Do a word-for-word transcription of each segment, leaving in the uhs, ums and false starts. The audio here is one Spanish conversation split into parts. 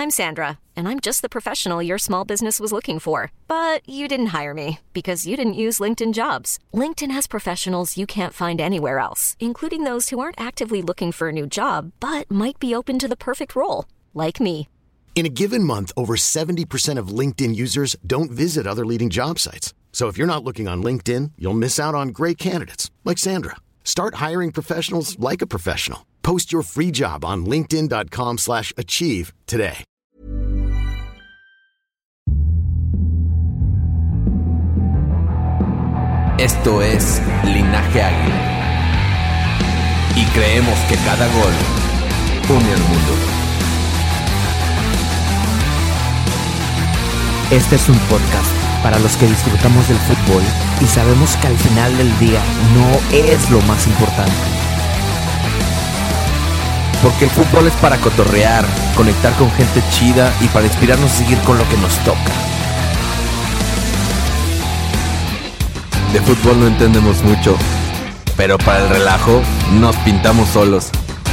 I'm Sandra, and I'm just the professional your small business was looking for. But you didn't hire me because you didn't use LinkedIn Jobs. LinkedIn has professionals you can't find anywhere else, including those who aren't actively looking for a new job, but might be open to the perfect role, like me. In a given month, over seventy percent of LinkedIn users don't visit other leading job sites. So if you're not looking on LinkedIn, you'll miss out on great candidates like Sandra. Start hiring professionals like a professional. Post your free job on linkedin.com slash achieve today. Esto es Linaje Águila. Y creemos que cada gol une al mundo. Este es un podcast para los que disfrutamos del fútbol y sabemos que al final del día no es lo más importante. Porque el fútbol es para cotorrear, conectar con gente chida y para inspirarnos a seguir con lo que nos toca. De fútbol no entendemos mucho, pero para el relajo nos pintamos solos.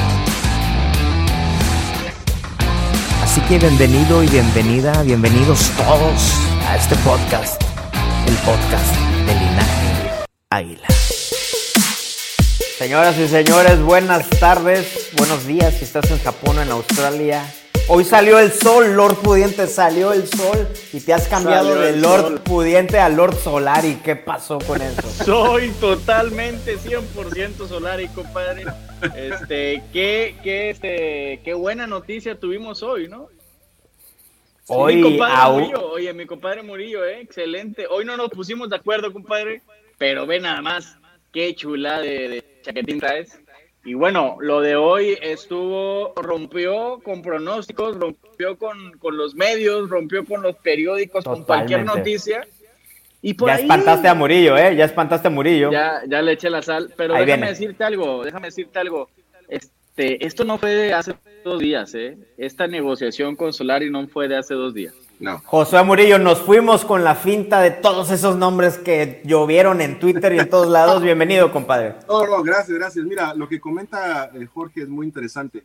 Así que bienvenido y bienvenida, bienvenidos todos a este podcast, el podcast de Linaje Águila. Señoras y señores, buenas tardes, buenos días si estás en Japón o en Australia. Hoy salió el sol, Lord Pudiente, salió el sol y te has cambiado salió de Lord sol. Pudiente a Lord Solari. ¿Qué pasó con eso? Soy totalmente cien por ciento Solari, compadre. Este, qué, qué, este, qué buena noticia tuvimos hoy, ¿no? Hoy, mi compadre au... Murillo, oye, mi compadre Murillo, eh, excelente. Hoy no nos pusimos de acuerdo, compadre, pero ve nada más qué chula de, de chaquetín traes. Y bueno, lo de hoy estuvo, rompió con pronósticos, rompió con, con los medios, rompió con los periódicos, totalmente. Con cualquier noticia. Y por ya ahí, espantaste a Murillo, ¿eh? Ya espantaste a Murillo. Ya, ya le eché la sal, pero ahí déjame viene. decirte algo, déjame decirte algo. Este, esto no fue de hace dos días, ¿eh? Esta negociación con Solari no fue de hace dos días. No. Josué Murillo, nos fuimos con la finta de todos esos nombres que llovieron en Twitter y en todos lados. Bienvenido, compadre. No, no, gracias, gracias. Mira, lo que comenta eh, Jorge es muy interesante.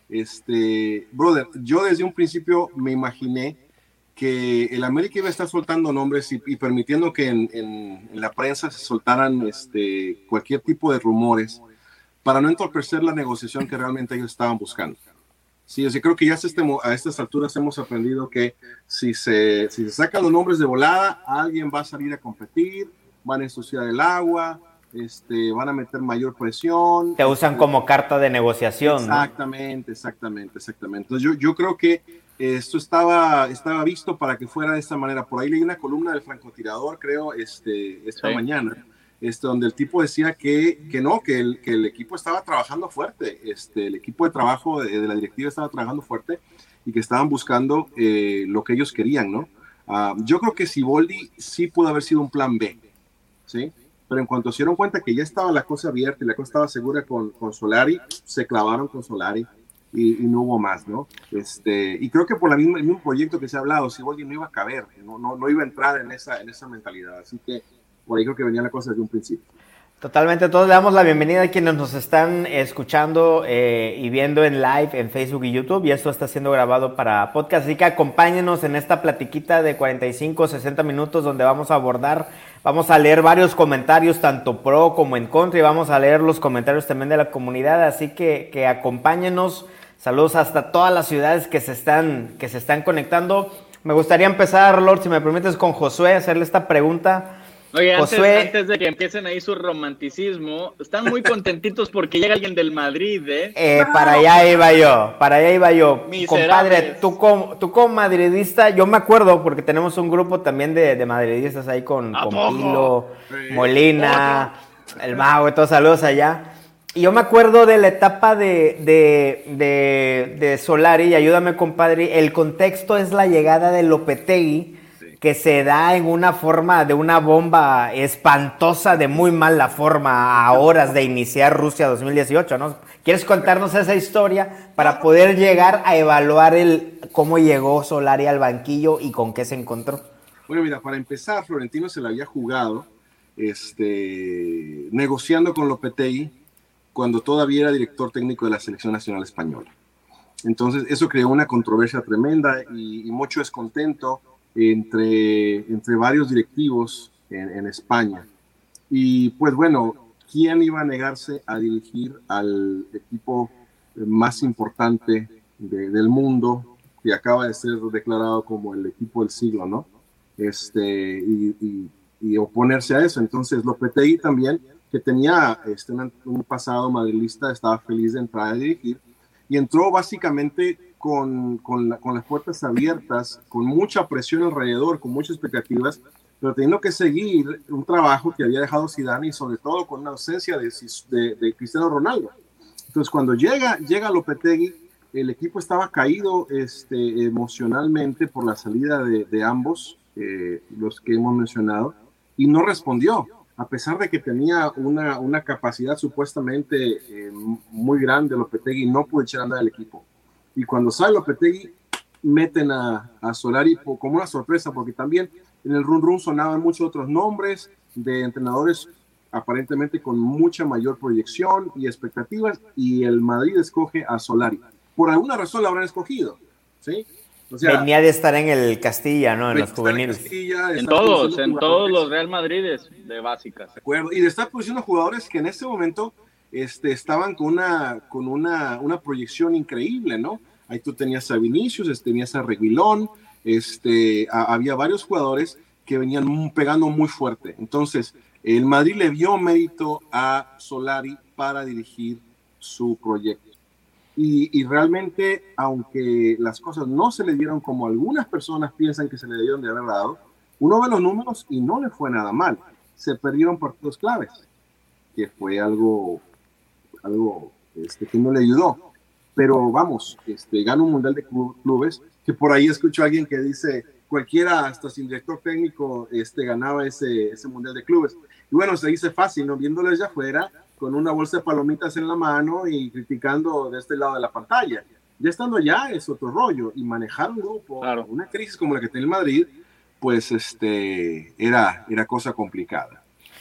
Este, brother, yo desde un principio me imaginé que el América iba a estar soltando nombres y, y permitiendo que en, en, en la prensa se soltaran este, cualquier tipo de rumores para no entorpecer la negociación que realmente ellos estaban buscando. Sí, o sea, creo que ya a, este, a estas alturas hemos aprendido que si se, si se sacan los nombres de volada, alguien va a salir a competir, van a ensuciar el agua, este, van a meter mayor presión. Te usan este, como carta de negociación. Exactamente, ¿no? exactamente, exactamente. Entonces yo, yo creo que esto estaba, estaba visto para que fuera de esta manera. Por ahí leí una columna del francotirador, creo, este, esta sí. mañana. Este, donde el tipo decía que, que no, que el, que el equipo estaba trabajando fuerte, este, el equipo de trabajo de, de la directiva estaba trabajando fuerte y que estaban buscando eh, lo que ellos querían, ¿no? Uh, yo creo que Siboldi sí pudo haber sido un plan B, ¿sí? Pero en cuanto se dieron cuenta que ya estaba la cosa abierta y la cosa estaba segura con, con Solari, se clavaron con Solari y, y no hubo más, ¿no? Este, y creo que por la misma, el mismo proyecto que se ha hablado, Siboldi no iba a caber, no, no, no iba a entrar en esa, en esa mentalidad, así que por ahí creo que venía la cosa desde un principio. Totalmente, todos le damos la bienvenida a quienes nos están escuchando eh, y viendo en live en Facebook y YouTube, y esto está siendo grabado para podcast, así que acompáñenos en esta platiquita de cuarenta y cinco, sesenta minutos donde vamos a abordar, vamos a leer varios comentarios, tanto pro como en contra, y vamos a leer los comentarios también de la comunidad, así que, que acompáñenos. Saludos hasta todas las ciudades que se están, que se están conectando. Me gustaría empezar, Lord, si me permites, con Josué, hacerle esta pregunta. Oye, Josué, antes, antes de que empiecen ahí su romanticismo, están muy contentitos porque llega alguien del Madrid, ¿eh? eh para allá iba yo, para allá iba yo. Miserables. Compadre, tú como, tú como madridista, yo me acuerdo porque tenemos un grupo también de, de madridistas ahí con, con Pilo, sí. Molina, ¿Otro? El Mago y todos, saludos allá. Y yo me acuerdo de la etapa de, de, de, de Solari, y ayúdame, compadre, el contexto es la llegada de Lopetegui, que se da en una forma de una bomba espantosa, de muy mala forma, a horas de iniciar Rusia dos mil dieciocho, ¿no? ¿Quieres contarnos esa historia para poder llegar a evaluar el cómo llegó Solari al banquillo y con qué se encontró? Bueno, mira, para empezar, Florentino se la había jugado este, negociando con Lopetegui cuando todavía era director técnico de la Selección Nacional Española. Entonces eso creó una controversia tremenda y, y mucho descontento entre, entre varios directivos en, en España. Y pues bueno, ¿quién iba a negarse a dirigir al equipo más importante de, del mundo, que acaba de ser declarado como el equipo del siglo, ¿no? Este, y, y, y oponerse a eso? Entonces Lopetegui también, que tenía este, un, un pasado madrilista, estaba feliz de entrar a dirigir, y entró básicamente con, con, la, con las puertas abiertas, con mucha presión alrededor, con muchas expectativas, pero teniendo que seguir un trabajo que había dejado Zidane y sobre todo con una ausencia de, de, de Cristiano Ronaldo. Entonces cuando llega, llega Lopetegui, el equipo estaba caído este, emocionalmente por la salida de, de ambos, eh, los que hemos mencionado, y no respondió, a pesar de que tenía una, una capacidad supuestamente eh, muy grande. Lopetegui no pudo echar a andar el equipo. Y cuando sale Lopetegui, meten a, a Solari como una sorpresa, porque también en el run run sonaban muchos otros nombres de entrenadores aparentemente con mucha mayor proyección y expectativas, y el Madrid escoge a Solari. Por alguna razón lo habrán escogido, ¿sí? O sea, venía de estar en el Castilla, ¿no? En los juveniles. En, Castilla, en todos, en todos los Real Madrides de básicas. De acuerdo, y de estar produciendo jugadores que en este momento este, estaban con, una, con una, una proyección increíble, ¿no? Ahí tú tenías a Vinicius, tenías a Reguilón, este, a, había varios jugadores que venían pegando muy fuerte. Entonces, el Madrid le vio mérito a Solari para dirigir su proyecto. Y, y realmente, aunque las cosas no se le dieron como algunas personas piensan que se le debieron de haber dado, uno ve los números y no le fue nada mal. Se perdieron partidos claves, que fue algo, algo este, que no le ayudó. Pero vamos, este, gana un mundial de clubes, que por ahí escucho a alguien que dice, cualquiera, hasta sin director técnico, este, ganaba ese, ese mundial de clubes. Y bueno, se dice fácil, ¿no? Viéndoles de afuera, con una bolsa de palomitas en la mano y criticando de este lado de la pantalla. Ya estando allá es otro rollo, y manejar un grupo, claro, una crisis como la que tiene el Madrid, pues este, era, era cosa complicada.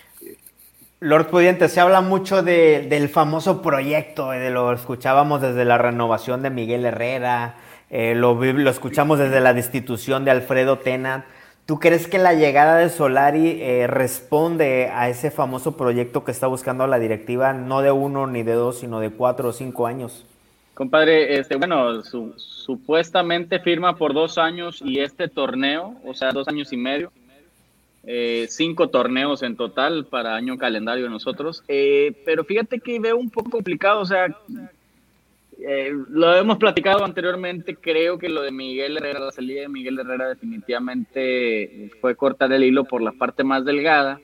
Lord Pudiente, se habla mucho de, del famoso proyecto, eh, lo escuchábamos desde la renovación de Miguel Herrera, eh, lo, lo escuchamos desde la destitución de Alfredo Tena. ¿Tú crees que la llegada de Solari eh, responde a ese famoso proyecto que está buscando la directiva, no de uno ni de dos, sino de cuatro o cinco años? Compadre, este, bueno, su, supuestamente firma por dos años y este torneo, o sea, dos años y medio, eh, cinco torneos en total para año calendario de nosotros, eh, pero fíjate que veo un poco complicado, o sea, Eh, lo hemos platicado anteriormente. Creo que lo de Miguel Herrera, la salida de Miguel Herrera definitivamente fue cortar el hilo por la parte más delgada,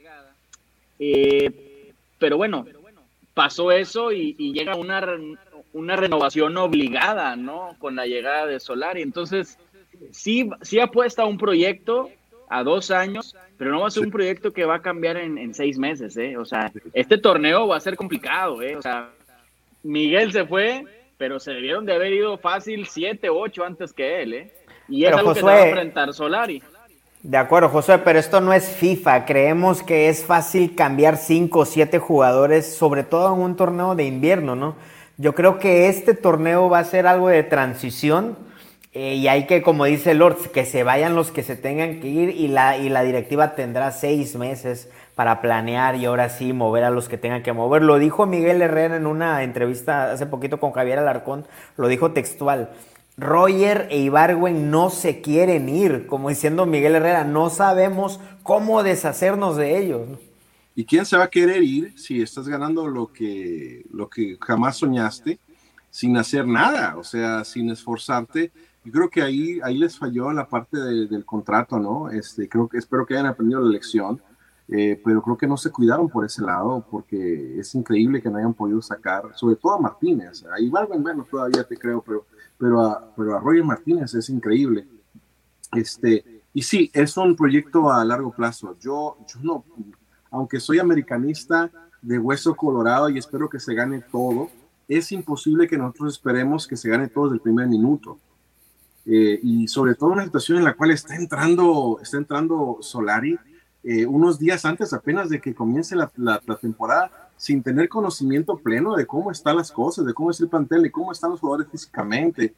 eh, pero bueno, pasó eso y, y llega una, una renovación obligada, ¿no? Con la llegada de Solari. Entonces sí, sí apuesta a un proyecto a dos años, pero no va a ser un proyecto que va a cambiar en, en seis meses, ¿eh? O sea, este torneo va a ser complicado, ¿eh? O sea, Miguel se fue, pero se debieron de haber ido fácil siete, ocho antes que él, ¿eh? Y es pero algo Josué, que se va a enfrentar Solari. De acuerdo, Josué, pero esto no es FIFA. Creemos que es fácil cambiar cinco o siete jugadores, sobre todo en un torneo de invierno, ¿no? Yo creo que este torneo va a ser algo de transición eh, y hay que, como dice Lord, que se vayan los que se tengan que ir y la, y la directiva tendrá seis meses para planear y ahora sí mover a los que tengan que mover. Lo dijo Miguel Herrera en una entrevista hace poquito con Javier Alarcón, lo dijo textual. Roger e Ibargüen no se quieren ir, como diciendo Miguel Herrera, no sabemos cómo deshacernos de ellos, ¿no? ¿Y quién se va a querer ir si estás ganando lo que, lo que jamás soñaste sin hacer nada? O sea, sin esforzarte. Yo creo que ahí, ahí les falló en la parte de, del contrato, ¿no? Este, creo que, espero que hayan aprendido la lección. Eh, pero creo que no se cuidaron por ese lado, porque es increíble que no hayan podido sacar, sobre todo a Martínez. A Ibargüen, bueno, todavía te creo, pero, pero, a, pero a Roger Martínez es increíble. Este, y sí, es un proyecto a largo plazo. Yo, yo no, aunque soy americanista de hueso colorado y espero que se gane todo, es imposible que nosotros esperemos que se gane todo desde el primer minuto. Eh, y sobre todo en una situación en la cual está entrando, está entrando Solari, Eh, unos días antes apenas de que comience la, la, la temporada, sin tener conocimiento pleno de cómo están las cosas, de cómo es el plantel, de cómo están los jugadores físicamente.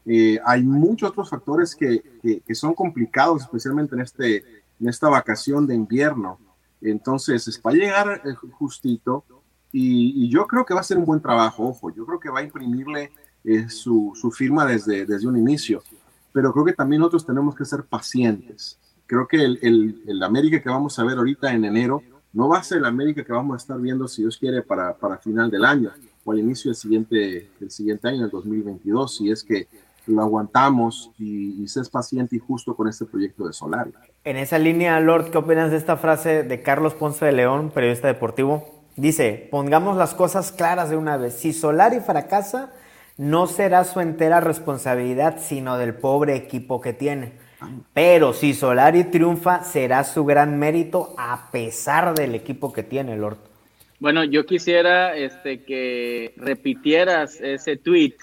Eh, hay muchos otros factores que, que, que son complicados, especialmente en, este, en esta vacación de invierno. Entonces, va a llegar eh, justito y, y yo creo que va a ser un buen trabajo. Ojo, yo creo que va a imprimirle eh, su, su firma desde, desde un inicio, pero creo que también nosotros tenemos que ser pacientes. Creo que el, el, el América que vamos a ver ahorita en enero no va a ser el América que vamos a estar viendo, si Dios quiere, para, para final del año o al inicio del siguiente, del siguiente año, el dos mil veintidós, si es que lo aguantamos y, y seas paciente y justo con este proyecto de Solari. En esa línea, Lord, ¿qué opinas de esta frase de Carlos Ponce de León, periodista deportivo? Dice, pongamos las cosas claras de una vez. Si Solari fracasa, no será su entera responsabilidad, sino del pobre equipo que tiene. Pero si Solari triunfa, será su gran mérito a pesar del equipo que tiene, Lord. Bueno, yo quisiera este, que repitieras ese tweet,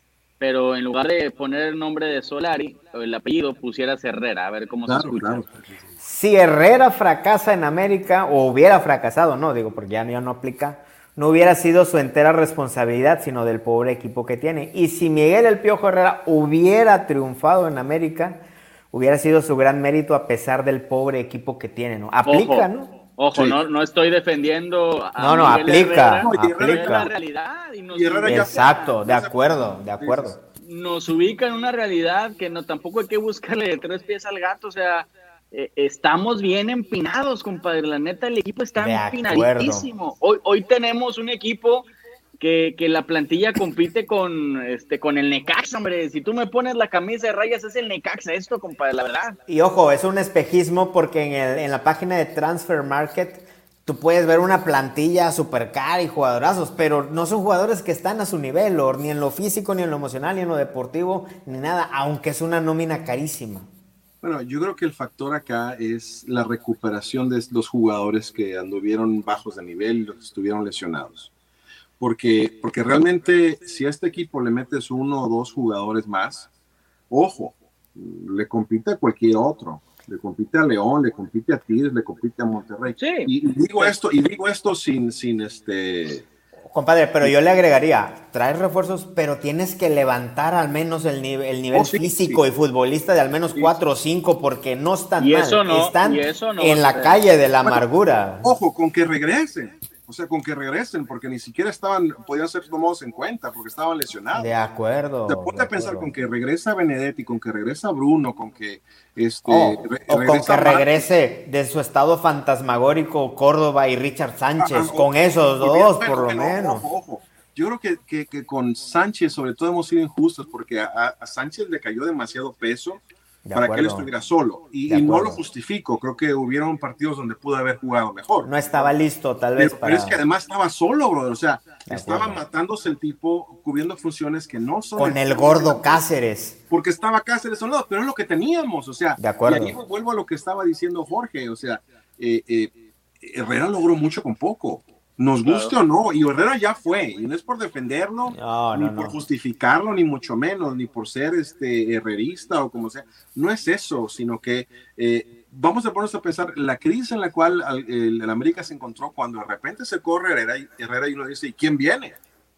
pero en lugar de poner el nombre de Solari, o el apellido, pusieras Herrera, a ver cómo claro, se escucha. Claro. Si Herrera fracasa en América, o hubiera fracasado, no, digo, porque ya, ya no aplica, no hubiera sido su entera responsabilidad, sino del pobre equipo que tiene. Y si Miguel El Piojo Herrera hubiera triunfado en América, hubiera sido su gran mérito a pesar del pobre equipo que tiene, ¿no? Aplica, ojo, ¿no? Ojo, sí. no, no estoy defendiendo a No, no, Miguel aplica, Herrera, no, aplica. Es la realidad. Y nos y Herrera ya Exacto, de acuerdo, de acuerdo. Nos ubica en una realidad que no tampoco hay que buscarle de tres pies al gato, o sea, eh, estamos bien empinados, compadre, la neta, el equipo está empinadísimo. Hoy, hoy tenemos un equipo que, que la plantilla compite con este con el Necaxa, hombre. Si tú me pones la camisa de rayas, es el Necaxa esto, compadre, la verdad. Y ojo, es un espejismo porque en, el, en la página de Transfer Market tú puedes ver una plantilla super cara y jugadorazos, pero no son jugadores que están a su nivel, or, ni en lo físico, ni en lo emocional, ni en lo deportivo, ni nada, aunque es una nómina carísima. Bueno, yo creo que el factor acá es la recuperación de los jugadores que anduvieron bajos de nivel y los que estuvieron lesionados. Porque, porque realmente si a este equipo le metes uno o dos jugadores más, ojo, le compite a cualquier otro, le compite a León, le compite a Tigres, le compite a Monterrey. Sí. Y, y digo esto, y digo esto sin, sin este... Compadre, pero yo le agregaría, traes refuerzos, pero tienes que levantar al menos el nivel, el nivel oh, sí, físico sí. y futbolista de al menos sí. cuatro o cinco, porque no están y mal, eso no, están y eso no, en la pero... calle de la amargura. Bueno, ojo, con que regresen. O sea, con que regresen, porque ni siquiera estaban, podían ser tomados en cuenta, porque estaban lesionados. De acuerdo. Te pones a pensar con que regresa Benedetti, con que regresa Bruno, con que este oh, re, o con que regrese de su estado fantasmagórico Córdoba y Richard Sánchez, ah, con esos dos, por lo menos. Ojo, ojo. Yo creo que, que, que con Sánchez, sobre todo, hemos sido injustos, porque a, a Sánchez le cayó demasiado peso de para acuerdo. que él estuviera solo. Y, y no lo justifico, creo que hubieron partidos donde pudo haber jugado mejor. No estaba listo, tal vez. Pero, para... pero es que además estaba solo, brother. O sea, de estaba acuerdo. matándose el tipo, cubriendo funciones que no son... Con el, el gordo Cáceres. Porque estaba Cáceres solo, pero es lo que teníamos. O sea, de acuerdo. Y ahí vuelvo a lo que estaba diciendo Jorge. O sea, eh, eh, Herrera logró mucho con poco. Nos guste claro. o no, y Herrera ya fue, y no es por defenderlo, no, ni no, por no. justificarlo, ni mucho menos, ni por ser este herrerista o como sea, no es eso, sino que eh, vamos a ponernos a pensar la crisis en la cual el, el América se encontró cuando de repente se corre Herrera y, Herrera y uno dice, ¿y quién viene?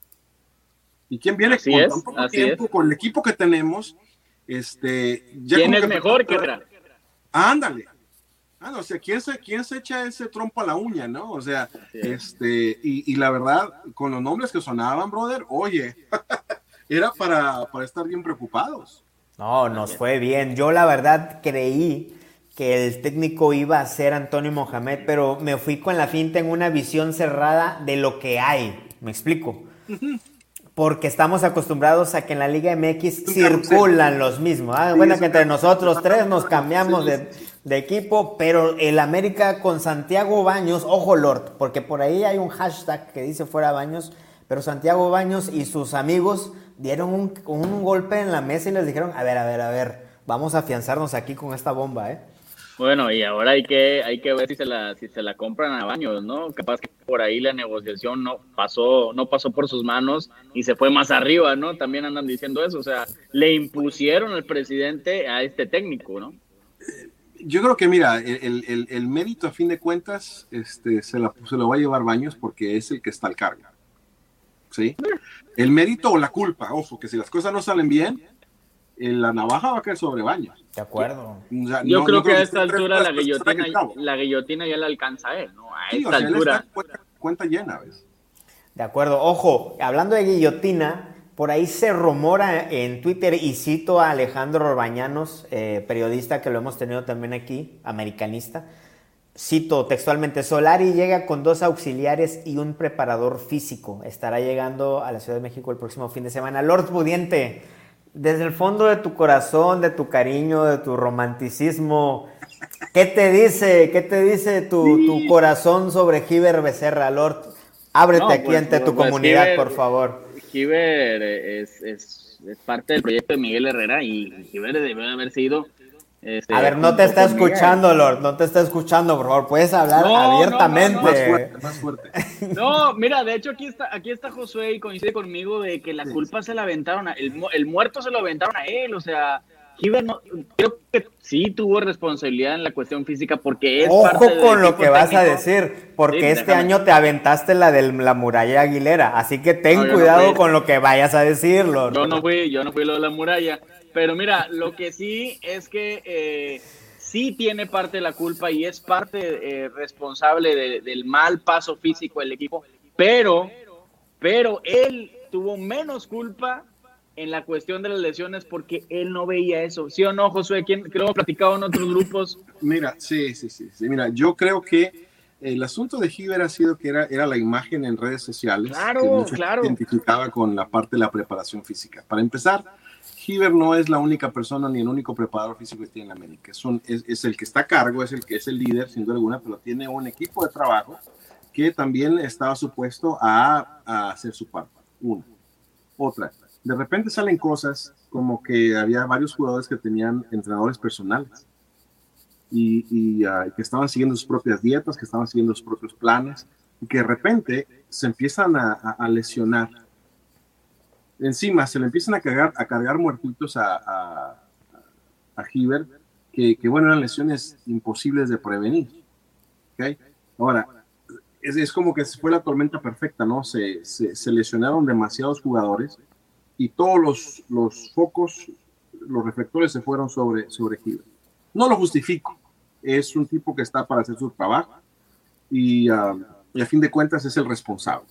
¿Y quién viene? Así con es, tan poco así tiempo, es. con el equipo que tenemos, este... Ya ¿Quién es que mejor que Herrera? Ándale. Ah, no, o sea, ¿quién se, ¿quién se echa ese trompo a la uña, no? O sea, sí. este, y, y la verdad, con los nombres que sonaban, brother, oye, era para, para estar bien preocupados. No, nos fue bien. Yo la verdad creí que el técnico iba a ser Antonio Mohamed, pero me fui con la finta en una visión cerrada de lo que hay. ¿Me explico? Uh-huh. Porque estamos acostumbrados a que en la Liga M X circulan los mismos. Ah, sí, bueno, que entre nosotros tres nos cambiamos sí, de... de equipo, pero el América con Santiago Baños, ojo Lord, porque por ahí hay un hashtag que dice fuera Baños, pero Santiago Baños y sus amigos dieron un, un golpe en la mesa y les dijeron, a ver, a ver, a ver, vamos a afianzarnos aquí con esta bomba, ¿eh? Bueno, y ahora hay que hay que ver si se la si se la compran a Baños, ¿no? Capaz que por ahí la negociación no pasó no pasó por sus manos y se fue más arriba, ¿no? También andan diciendo eso, o sea, le impusieron al presidente a este técnico, ¿no? Yo creo que, mira, el, el, el mérito a fin de cuentas este, se, la, se lo va a llevar Baños porque es el que está al cargo. ¿Sí? El mérito o la culpa, ojo, que si las cosas no salen bien, la navaja va a caer sobre Baños. De acuerdo. O sea, Yo no, creo no que a esta altura la guillotina, la guillotina ya la alcanza a él, ¿no? A sí, esta o sea, altura. Él está cuenta, cuenta llena, ¿ves? De acuerdo. Ojo, hablando de guillotina, por ahí se rumora en Twitter, y cito a Alejandro Orbañanos, eh, periodista que lo hemos tenido también aquí, americanista. Cito textualmente: Solari llega con dos auxiliares y un preparador físico. Estará llegando a la Ciudad de México el próximo fin de semana. Lord Pudiente, desde el fondo de tu corazón, de tu cariño, de tu romanticismo, ¿qué te dice, qué te dice tu, sí. tu corazón sobre Giver Becerra, Lord? Ábrete no, aquí pues, ante tu pues, comunidad, Giver, por favor. Giver es, es, es parte del proyecto de Miguel Herrera, y Giver debe haber sido... Este, a ver, no te está escuchando, Miguel. Lord, no te está escuchando, por favor, puedes hablar no, abiertamente. No, no, no. Más fuerte, más fuerte. No, mira, de hecho aquí está, aquí está Josué y coincide conmigo de que la culpa se la aventaron, a, el, el muerto se lo aventaron a él, o sea, Giver no, creo que sí tuvo responsabilidad en la cuestión física porque es Ojo parte del con lo que técnico. Vas a decir, porque sí, este déjame. año te aventaste la de la muralla Aguilera, así que ten no, cuidado no con lo que vayas a decir, Lord. Yo no fui, yo no fui lo de la muralla. Pero mira, lo que sí es que eh, sí tiene parte de la culpa y es parte eh, responsable de, del mal paso físico del equipo, pero, pero él tuvo menos culpa en la cuestión de las lesiones porque él no veía eso. ¿Sí o no, Josué? ¿Quién, creo que hemos platicado en otros grupos? Mira, sí, sí, sí, sí. Mira, yo creo que el asunto de Giver ha sido que era, era la imagen en redes sociales. Claro, que mucho claro. Se identificaba con la parte de la preparación física. Para empezar, Giver no es la única persona ni el único preparador físico que tiene en América. Es, un, es, es el que está a cargo, es el que es el líder, sin duda alguna, pero tiene un equipo de trabajo que también estaba supuesto a, a hacer su parte. Una. Otra. De repente salen cosas como que había varios jugadores que tenían entrenadores personales y, y uh, que estaban siguiendo sus propias dietas, que estaban siguiendo sus propios planes, y que de repente se empiezan a, a, a lesionar. Encima se le empiezan a cargar, a cargar muertitos a, a, a Giver, que, que bueno, eran lesiones imposibles de prevenir. ¿Okay? Ahora, es, es como que fue la tormenta perfecta, ¿no? Se, se, se lesionaron demasiados jugadores y todos los, los focos, los reflectores se fueron sobre, sobre Giver. No lo justifico, es un tipo que está para hacer su trabajo y, uh, y a fin de cuentas es el responsable.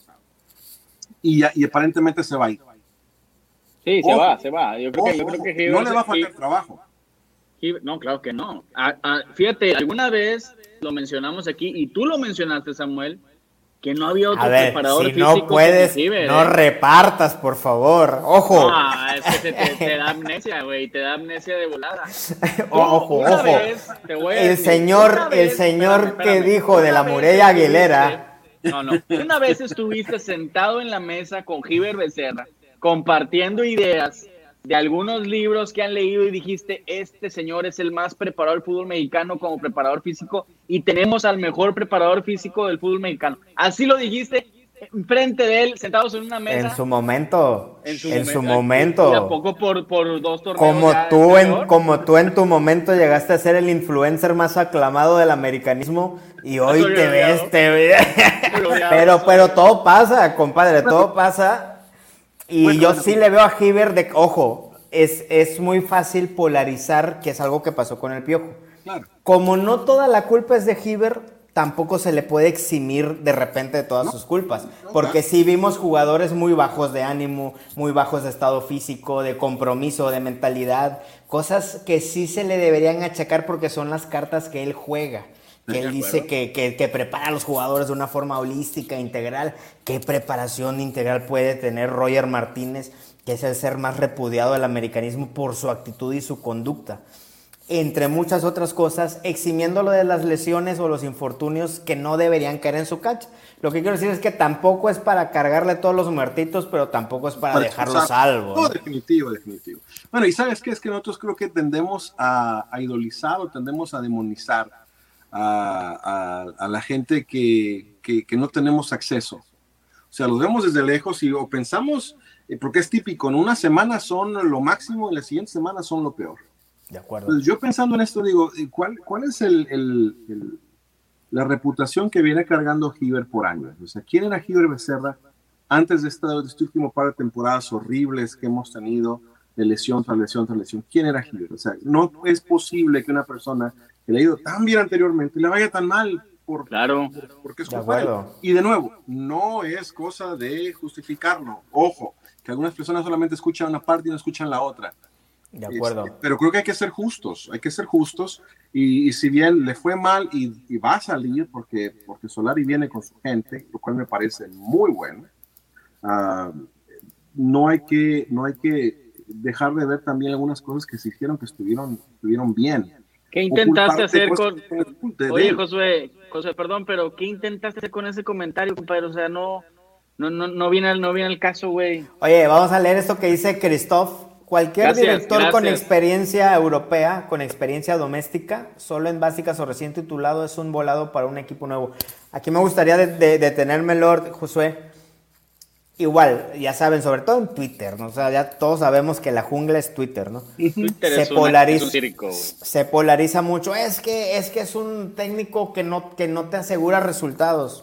Y, y aparentemente se va a ir. Sí, se ojo, va, se va. Yo creo ojo, que, yo creo que Giver, no le va a faltar trabajo. Giver, no, claro que no. A, a, fíjate, alguna vez lo mencionamos aquí y tú lo mencionaste, Samuel, que no había otro a ver, preparador si físico. No puedes, Giver, no ¿eh? repartas, por favor. Ojo. No, es que te, te, te da amnesia, güey, te da amnesia de volada. Ojo, ojo. Vez, te voy a el decir, señor, vez, el señor espérame, que espérame, dijo de la muralla Aguilera. No, no. Una vez estuviste sentado en la mesa con Giver Becerra, compartiendo ideas de algunos libros que han leído y dijiste, este señor es el más preparado del fútbol mexicano como preparador físico y tenemos al mejor preparador físico del fútbol mexicano. Así lo dijiste enfrente de él, sentados en una mesa. En su momento. En su, en momen- su momento. Y a poco por, por dos torneos. Como ya tú, es en, como tú en tu momento llegaste a ser el influencer más aclamado del americanismo y hoy Soy te odiado. ves, te ves. Odiado, pero, soy. pero todo pasa, compadre, todo pasa. Y Bueno, yo bueno. sí le veo a Giver de, ojo, es, es muy fácil polarizar, que es algo que pasó con el Piojo. Claro. Como no toda la culpa es de Giver, tampoco se le puede eximir de repente de todas No, sus culpas. no, Porque claro. sí vimos jugadores muy bajos de ánimo, muy bajos de estado físico, de compromiso, de mentalidad. Cosas que sí se le deberían achacar porque son las cartas que él juega. Que De él acuerdo. dice que, que, que prepara a los jugadores de una forma holística, integral. ¿Qué preparación integral puede tener Roger Martínez, que es el ser más repudiado del americanismo por su actitud y su conducta? Entre muchas otras cosas, eximiéndolo de las lesiones o los infortunios que no deberían caer en su cancha. Lo que quiero decir es que tampoco es para cargarle todos los muertitos, pero tampoco es para, para dejarlo salvo. No, ¿no? definitivo, definitivo. Bueno, y ¿sabes qué? Es que nosotros creo que tendemos a, a idolizar o tendemos a demonizar a, a, a la gente que, que, que no tenemos acceso. O sea, los vemos desde lejos y o pensamos, eh, porque es típico, en una semana son lo máximo y la siguiente semana son lo peor. De acuerdo. Entonces, yo pensando en esto digo, ¿cuál, cuál es el, el, el, la reputación que viene cargando Giver por años? O sea, ¿quién era Giver Becerra antes de, esta, de este último par de temporadas horribles que hemos tenido, de lesión tras lesión tras lesión. ¿Quién era Gilbert? O sea, no es posible que una persona que le ha ido tan bien anteriormente le vaya tan mal por, claro. por, porque es culpa de él. Y de nuevo, no es cosa de justificarlo. Ojo, que algunas personas solamente escuchan una parte y no escuchan la otra. De acuerdo. Este, pero creo que hay que ser justos, hay que ser justos y, y si bien le fue mal y, y va a salir porque, porque Solari viene con su gente, lo cual me parece muy bueno, uh, no, hay que, no hay que dejar de ver también algunas cosas que se hicieron que estuvieron, estuvieron bien. ¿Qué intentaste hacer con... Oye, Josué, Josué, perdón, pero ¿qué intentaste hacer con ese comentario, compadre? O sea, no, no, no, no viene al, no viene al caso, güey. Oye, vamos a leer esto que dice Christoph. Cualquier gracias, director gracias. con experiencia europea, con experiencia doméstica, solo en básicas o recién titulado, es un volado para un equipo nuevo. Aquí me gustaría de, de, detenerme, Lord, Josué. Igual, ya saben, sobre todo en Twitter, ¿no? O sea, ya todos sabemos que la jungla es Twitter, ¿no? Twitter se es, polariza, una, es un circo, se polariza mucho. Es que, es que es un técnico que no, que no te asegura resultados.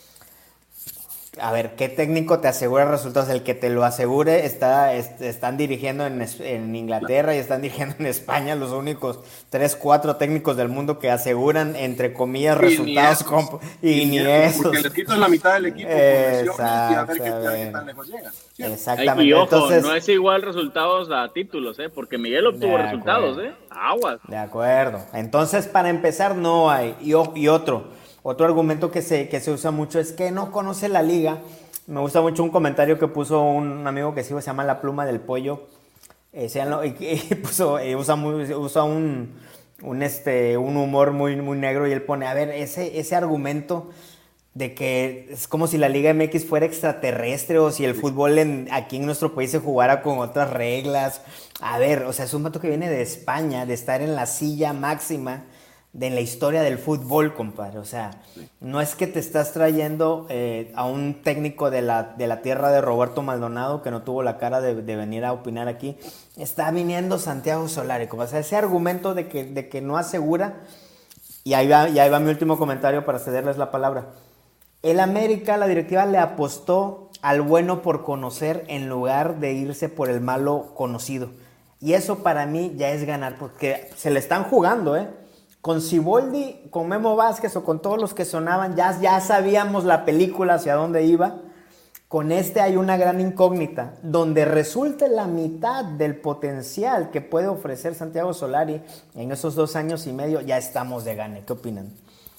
A ver, ¿qué técnico te asegura resultados? El que te lo asegure, está, est, están dirigiendo en, en Inglaterra y están dirigiendo en España, los únicos tres, cuatro técnicos del mundo que aseguran, entre comillas, y resultados. Ni con, y, y ni esos. Porque les quitan la mitad del equipo por y a ver qué, a ver qué tan lejos llegan. Exactamente. Y ojo, entonces, no es igual resultados a títulos, ¿eh? Porque Miguel obtuvo resultados, ¿eh? Aguas. De acuerdo. Entonces, para empezar, no hay. Y, y otro... Otro argumento que se, que se usa mucho es que no conoce la liga. Me gusta mucho un comentario que puso un amigo que sigo, se llama La Pluma del Pollo. Eh, seanlo, y, y puso, eh, usa muy, usa un, un, este, un humor muy, muy negro y él pone, a ver, ese, ese argumento de que es como si la Liga M X fuera extraterrestre o si el fútbol en, aquí en nuestro país se jugara con otras reglas. A ver, o sea, es un vato que viene de España, de estar en la silla máxima de la historia del fútbol, compadre. O sea, sí. no es que te estás trayendo eh, a un técnico de la, de la tierra de Roberto Maldonado que no tuvo la cara de, de venir a opinar aquí. Está viniendo Santiago Solari. O sea, ese argumento de que, de que no asegura, y ahí, va, y ahí va mi último comentario para cederles la palabra. El América, la directiva le apostó al bueno por conocer en lugar de irse por el malo conocido. Y eso para mí ya es ganar, porque se le están jugando, ¿eh? Con Siboldi, con Memo Vázquez o con todos los que sonaban, ya, ya sabíamos la película hacia dónde iba. Con este hay una gran incógnita, donde resulte la mitad del potencial que puede ofrecer Santiago Solari en esos dos años y medio, ya estamos de gane. ¿Qué opinan?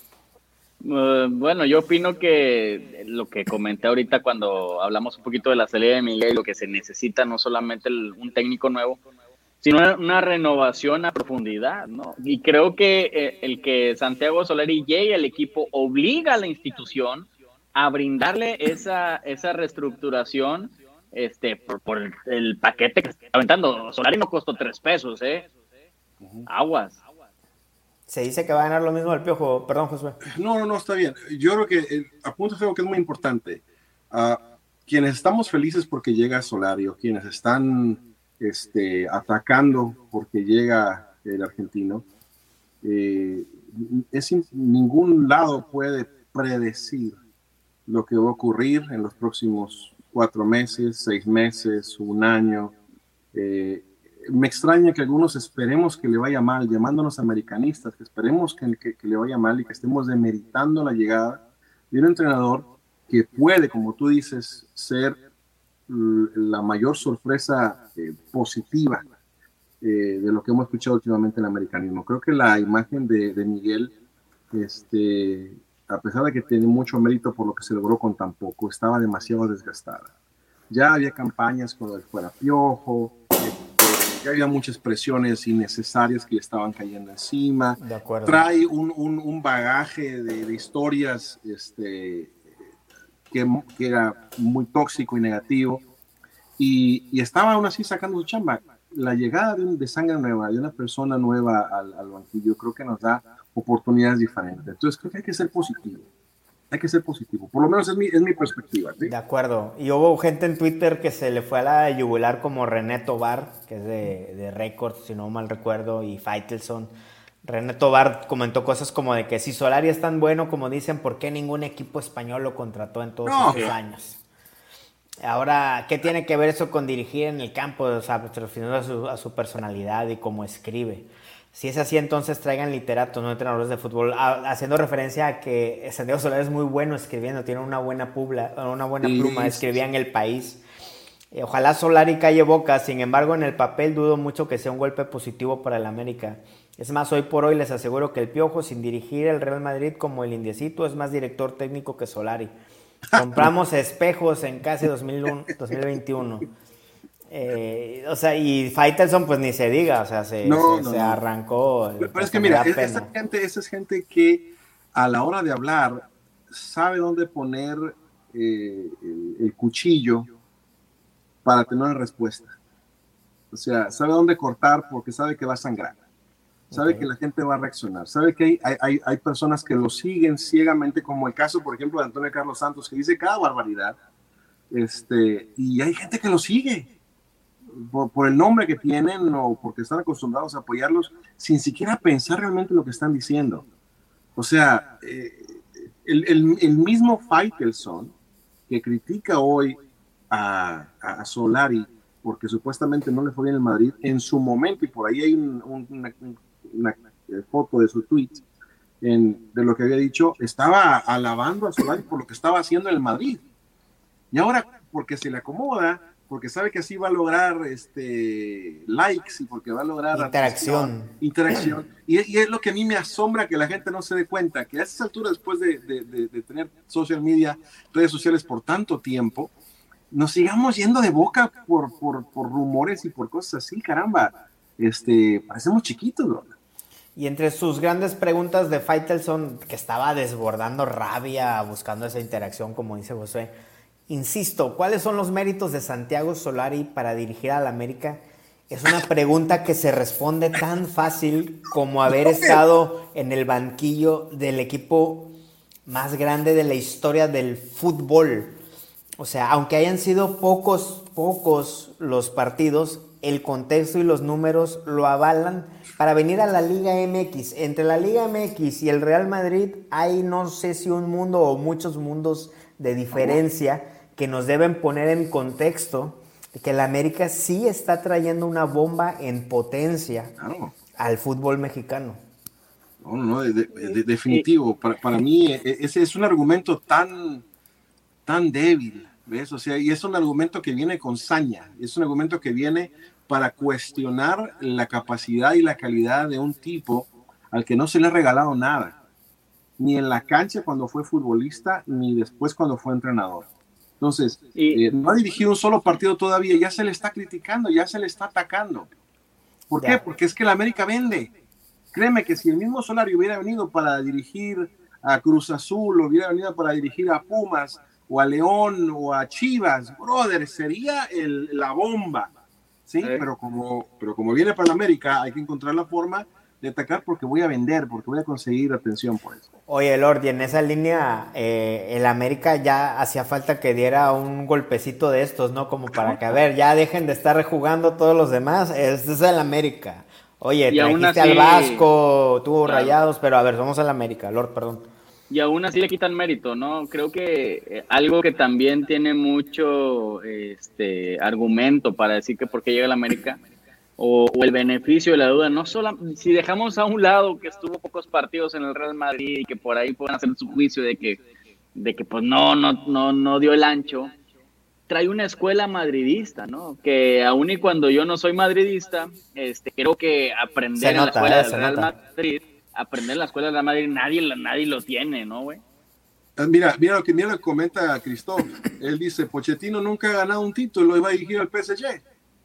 Uh, bueno, yo opino que lo que comenté ahorita cuando hablamos un poquito de la salida de Miguel, lo que se necesita no solamente el, un técnico nuevo, sino una, una renovación a profundidad, ¿no? Y creo que eh, el que Santiago Solari llegue al equipo obliga a la institución a brindarle esa, esa reestructuración este, por, por el, el paquete que está aventando. Solari no costó tres pesos, ¿eh? Uh-huh. Aguas. Se dice que va a ganar lo mismo el Piojo. Perdón, Josué. No, no, no, está bien. Yo creo que eh, apunto algo que es muy importante. Uh, quienes estamos felices porque llega Solari, o quienes están este, atacando porque llega el argentino, eh, es in, ningún lado puede predecir lo que va a ocurrir en los próximos cuatro meses, seis meses, un año. Eh, me extraña que algunos esperemos que le vaya mal, llamándonos americanistas, que esperemos que, que, que le vaya mal y que estemos demeritando la llegada de un entrenador que puede, como tú dices, ser la mayor sorpresa eh, positiva eh, de lo que hemos escuchado últimamente en el americanismo. Creo que la imagen de, de Miguel, este, a pesar de que tiene mucho mérito por lo que se logró con tan poco, estaba demasiado desgastada. Ya había campañas con el fuera Piojo, ya había muchas presiones innecesarias que le estaban cayendo encima. De acuerdo. Trae un, un, un bagaje de, de historias este, que, que era muy tóxico y negativo. Y, y estaba aún así sacando su chamba. La llegada de, un, de sangre nueva, de una persona nueva al, al banquillo, creo que nos da oportunidades diferentes. Entonces creo que hay que ser positivo. Hay que ser positivo, por lo menos es mi, es mi perspectiva, ¿sí? De acuerdo, y hubo gente en Twitter que se le fue a la yugular como René Tobar, que es de, de Record, si no mal recuerdo, y Faitelson. René Tobar comentó cosas como de que si Solari es tan bueno como dicen, ¿por qué ningún equipo español lo contrató en todos no, esos sí. años? Ahora, ¿qué tiene que ver eso con dirigir en el campo? O sea, pues, refiriendo a su, a su personalidad y cómo escribe. Si es así, entonces traigan literatos, no entrenadores de fútbol, a, haciendo referencia a que Santiago Solari es muy bueno escribiendo, tiene una buena, publa, una buena pluma, escribía en El País. Eh, ojalá Solari calle boca, sin embargo, en el papel dudo mucho que sea un golpe positivo para el América. Es más, hoy por hoy les aseguro que el Piojo, sin dirigir el Real Madrid como el indiecito, es más director técnico que Solari. Compramos espejos en casi dos mil veintiuno. Eh, o sea, y Faitelson pues ni se diga, o sea, se, no, se, no, se no. arrancó. Pero, pero es que mira, esa gente, esa es gente que a la hora de hablar sabe dónde poner eh, el, el cuchillo para tener una respuesta. O sea, sabe dónde cortar porque sabe que va a sangrar. Sabe okay. que la gente va a reaccionar. Sabe que hay, hay, hay personas que lo siguen ciegamente, como el caso, por ejemplo, de Antonio Carlos Santos, que dice cada barbaridad. Este, y hay gente que lo sigue. Por, por el nombre que tienen o porque están acostumbrados a apoyarlos sin siquiera pensar realmente lo que están diciendo. O sea, eh, el, el, el mismo Faitelson que critica hoy a, a Solari porque supuestamente no le fue bien el Madrid, en su momento, y por ahí hay un, un, una, una foto de su tweet en, de lo que había dicho, estaba alabando a Solari por lo que estaba haciendo en el Madrid. Y ahora, porque se le acomoda, porque sabe que así va a lograr este, likes y porque va a lograr interacción. interacción. Y, y es lo que a mí me asombra que la gente no se dé cuenta, que a esa altura, después de, de, de, de tener social media, redes sociales por tanto tiempo, nos sigamos yendo de boca por, por, por rumores y por cosas así, caramba. Este, parecemos chiquitos, ¿no? Y entre sus grandes preguntas de Faitelson, que estaba desbordando rabia, buscando esa interacción, como dice José, insisto, ¿cuáles son los méritos de Santiago Solari para dirigir al América? Es una pregunta que se responde tan fácil como haber estado en el banquillo del equipo más grande de la historia del fútbol. O sea, aunque hayan sido pocos, pocos los partidos, el contexto y los números lo avalan para venir a la Liga M X. Entre la Liga M X y el Real Madrid hay no sé si un mundo o muchos mundos de diferencia que nos deben poner en contexto de que la América sí está trayendo una bomba en potencia claro. al fútbol mexicano. No, no, de, de, de, definitivo. Para, para mí ese es un argumento tan, tan débil, ¿ves? O sea, y es un argumento que viene con saña, es un argumento que viene para cuestionar la capacidad y la calidad de un tipo al que no se le ha regalado nada, ni en la cancha cuando fue futbolista, ni después cuando fue entrenador. Entonces, y, eh, no ha dirigido un solo partido todavía, ya se le está criticando, ya se le está atacando. ¿Por ya. qué? Porque es que la América vende. Créeme que si el mismo Solari hubiera venido para dirigir a Cruz Azul, o hubiera venido para dirigir a Pumas, o a León, o a Chivas, brother, sería el, la bomba. ¿Sí? ¿Eh? Pero, como, pero como viene para la América, hay que encontrar la forma de atacar porque voy a vender, porque voy a conseguir atención por eso. Oye, Lord, y en esa línea, eh, el América ya hacía falta que diera un golpecito de estos, ¿no? Como para que, a ver, ya dejen de estar rejugando todos los demás. Este es el América. Oye, y trajiste así, al Vasco, tuvo claro. Rayados, pero a ver, somos el América, Lord, perdón. Y aún así le quitan mérito, ¿no? Creo que eh, algo que también tiene mucho este, argumento para decir que por qué llega el América, o, o el beneficio de la duda, no solo si dejamos a un lado que estuvo pocos partidos en el Real Madrid y que por ahí pueden hacer su juicio de que, de que pues no, no, no, no dio el ancho, trae una escuela madridista, ¿no? Que aún y cuando yo no soy madridista, este, creo que aprender nota, en la escuela eh, del Real nota. Madrid, aprender en la escuela del Real Madrid, nadie, nadie lo tiene, ¿no, güey? Mira, mira lo que mira lo que comenta Cristóbal. Él dice, Pochettino nunca ha ganado un título y va a dirigir al P S G.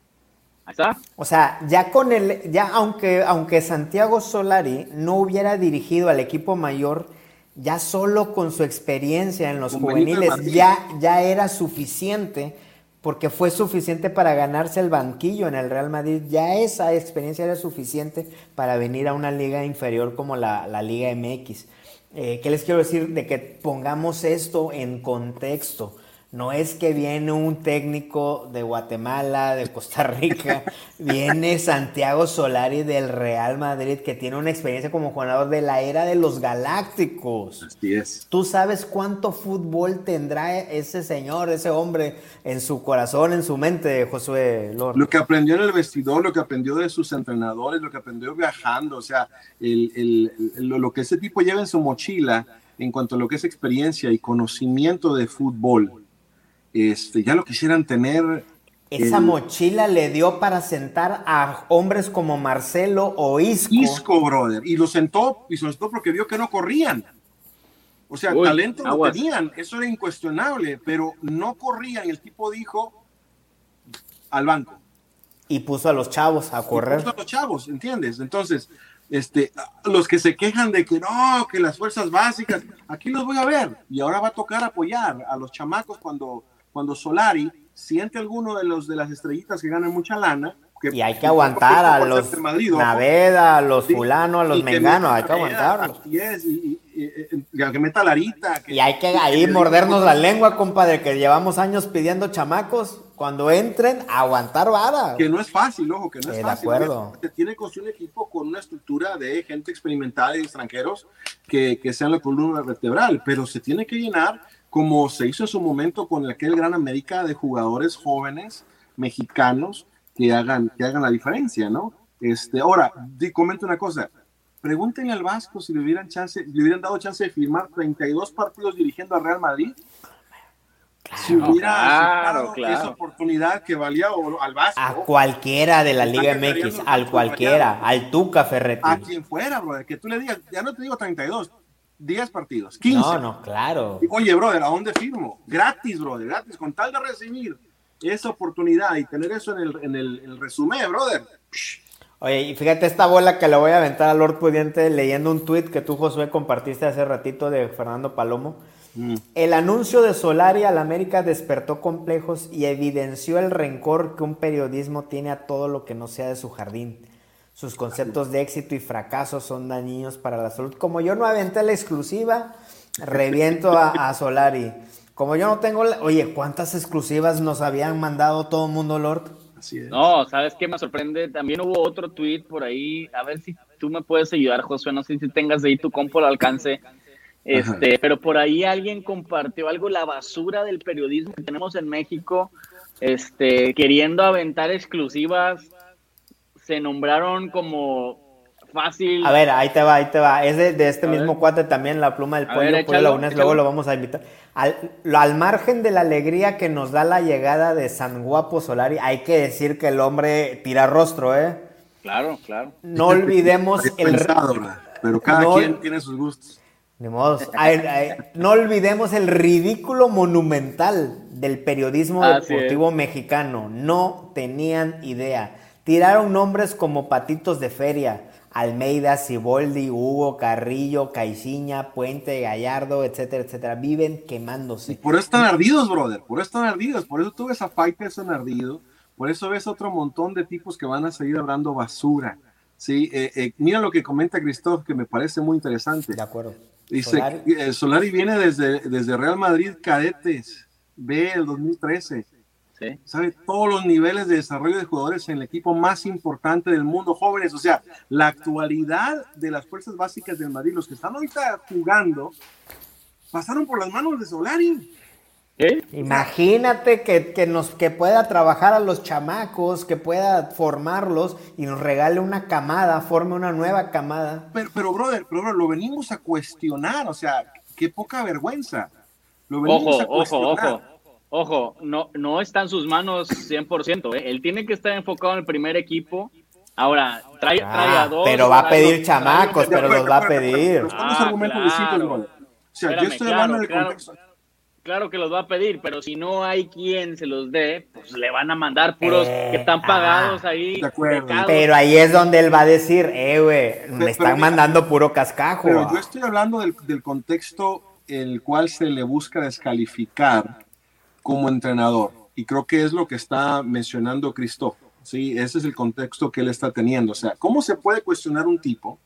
¿Está? O sea, ya con el, ya aunque, aunque Santiago Solari no hubiera dirigido al equipo mayor, ya solo con su experiencia en los con juveniles ya, ya era suficiente, porque fue suficiente para ganarse el banquillo en el Real Madrid. Ya esa experiencia era suficiente para venir a una liga inferior como la, la Liga M X. Eh, ¿Qué les quiero decir? De que pongamos esto en contexto. No es que viene un técnico de Guatemala, de Costa Rica, viene Santiago Solari del Real Madrid, que tiene una experiencia como jugador de la era de los Galácticos. Así es. ¿Tú sabes cuánto fútbol tendrá ese señor, ese hombre, en su corazón, en su mente, Josué Lord? Lo que aprendió en el vestidor, lo que aprendió de sus entrenadores, lo que aprendió viajando, o sea, el, el, el, lo que ese tipo lleva en su mochila en cuanto a lo que es experiencia y conocimiento de fútbol. Este, ya lo quisieran tener. Esa el... mochila le dio para sentar a hombres como Marcelo o Isco. Isco, brother. Y lo sentó, y lo sentó porque vio que no corrían. O sea, Uy, talento no aguas. tenían, eso era incuestionable, pero no corrían. Y el tipo dijo al banco. Y puso a los chavos a correr. Y puso a los chavos, ¿entiendes? Entonces, este, los que se quejan de que no, que las fuerzas básicas, aquí los voy a ver. Y ahora va a tocar apoyar a los chamacos cuando. Cuando Solari siente alguno de los de las estrellitas que ganan mucha lana. Que, y hay que aguantar a los Madrid, Naveda, a los sí, fulano, a los menganos, hay que aguantarlos. Así es, y, y, y, y que meta Larita. Que, y hay que ahí que mordernos la lengua, compadre, que llevamos años pidiendo chamacos. Cuando entren, aguantar vara. Que no es fácil, ojo, que no es eh, fácil. De acuerdo. Se tiene que construir un equipo con una estructura de gente experimentada y extranjeros que, que sean la columna vertebral, pero se tiene que llenar como se hizo en su momento con aquel Gran América de jugadores jóvenes mexicanos que hagan, que hagan la diferencia, ¿no? Este, ahora, di, comento una cosa, pregúntenle al Vasco si le hubieran, chance, le hubieran dado chance de firmar treinta y dos partidos dirigiendo a Real Madrid, claro, si hubiera claro, claro. esa oportunidad que valía al Vasco. A cualquiera de la Liga M X, al cualquiera, al Tuca Ferretti. A quien fuera, brother, que tú le digas, ya no te digo treinta y dos, diez partidos, quince. No, no, claro. Oye, brother, ¿a dónde firmo? Gratis, brother, gratis, con tal de recibir esa oportunidad y tener eso en el, en el, en el resumen, brother. Oye, y fíjate esta bola que le voy a aventar a Lord Pudiente leyendo un tuit que tú, Josué, compartiste hace ratito de Fernando Palomo. Mm. El anuncio de Solari al América despertó complejos y evidenció el rencor que un periodismo tiene a todo lo que no sea de su jardín. Sus conceptos de éxito y fracaso son dañinos para la salud. Como yo no aventé la exclusiva, reviento a, a Solari. Como yo no tengo... La... Oye, ¿cuántas exclusivas nos habían mandado todo el mundo, Lord? Así es. No, ¿sabes qué me sorprende? También hubo otro tweet por ahí. A ver si tú me puedes ayudar, Josué. No sé si tengas ahí tu compo al alcance. Este, Ajá. Pero por ahí alguien compartió algo, la basura del periodismo que tenemos en México, este, queriendo aventar exclusivas. Se nombraron como fácil. A ver, ahí te va, ahí te va. Es de, de este a mismo ver. cuate también, la pluma del pollo, ver, pollo échalo, Lagunés, luego lo vamos a invitar. Al, al margen de la alegría que nos da la llegada de San Guapo Solari, hay que decir que el hombre tira rostro, ¿eh? Claro, claro. No olvidemos el... Pensado, pero cada no, quien tiene sus gustos. Ni modo. Ay, ay, no olvidemos el ridículo monumental del periodismo Así deportivo es. mexicano. No tenían idea. Tiraron nombres como patitos de feria, Almeida, Siboldi, Hugo, Carrillo, Caixinha, Puente, Gallardo, etcétera, etcétera. Viven quemándose. Y por eso están ardidos, brother, por eso están ardidos, por eso tú ves a Faitelson ardido, por eso ves otro montón de tipos que van a seguir hablando basura. Sí, eh, eh, mira lo que comenta Christoph, que me parece muy interesante. De acuerdo. Dice, Solari, eh, Solari viene desde, desde Real Madrid Cadetes, B, el dos mil trece. ¿Sí? Sabe todos los niveles de desarrollo de jugadores en el equipo más importante del mundo, jóvenes, o sea, la actualidad de las fuerzas básicas del Madrid, los que están ahorita jugando, pasaron por las manos de Solari. ¿Eh? Imagínate que, que, nos, que pueda trabajar a los chamacos, que pueda formarlos y nos regale una camada, forme una nueva camada. Pero, pero brother, pero, brother, lo venimos a cuestionar, o sea, qué poca vergüenza. Lo venimos ojo, a cuestionar. ojo, ojo. Ojo, no, no está en sus manos cien por ciento, ¿eh? Él tiene que estar enfocado en el primer equipo. Ahora, trae, ah, trae a dos. Pero va a pedir algo, chamacos, algo, pero pero, los va a pedir. Pero estamos ah, argumentos claro. distintos, brother. O sea, Espérame, yo estoy claro, hablando del claro, contexto. Claro que los va a pedir, pero si no hay quien se los dé, pues le van a mandar puros eh, que están pagados ah, ahí. De acuerdo. Pero ahí es donde él va a decir, eh, güey, me pero, están pero, mandando puro cascajo. Pero yo estoy hablando del, del contexto en el cual se le busca descalificar como entrenador, y creo que es lo que está mencionando Christoph, ¿sí? Ese es el contexto que él está teniendo. O sea, ¿cómo se puede cuestionar un tipo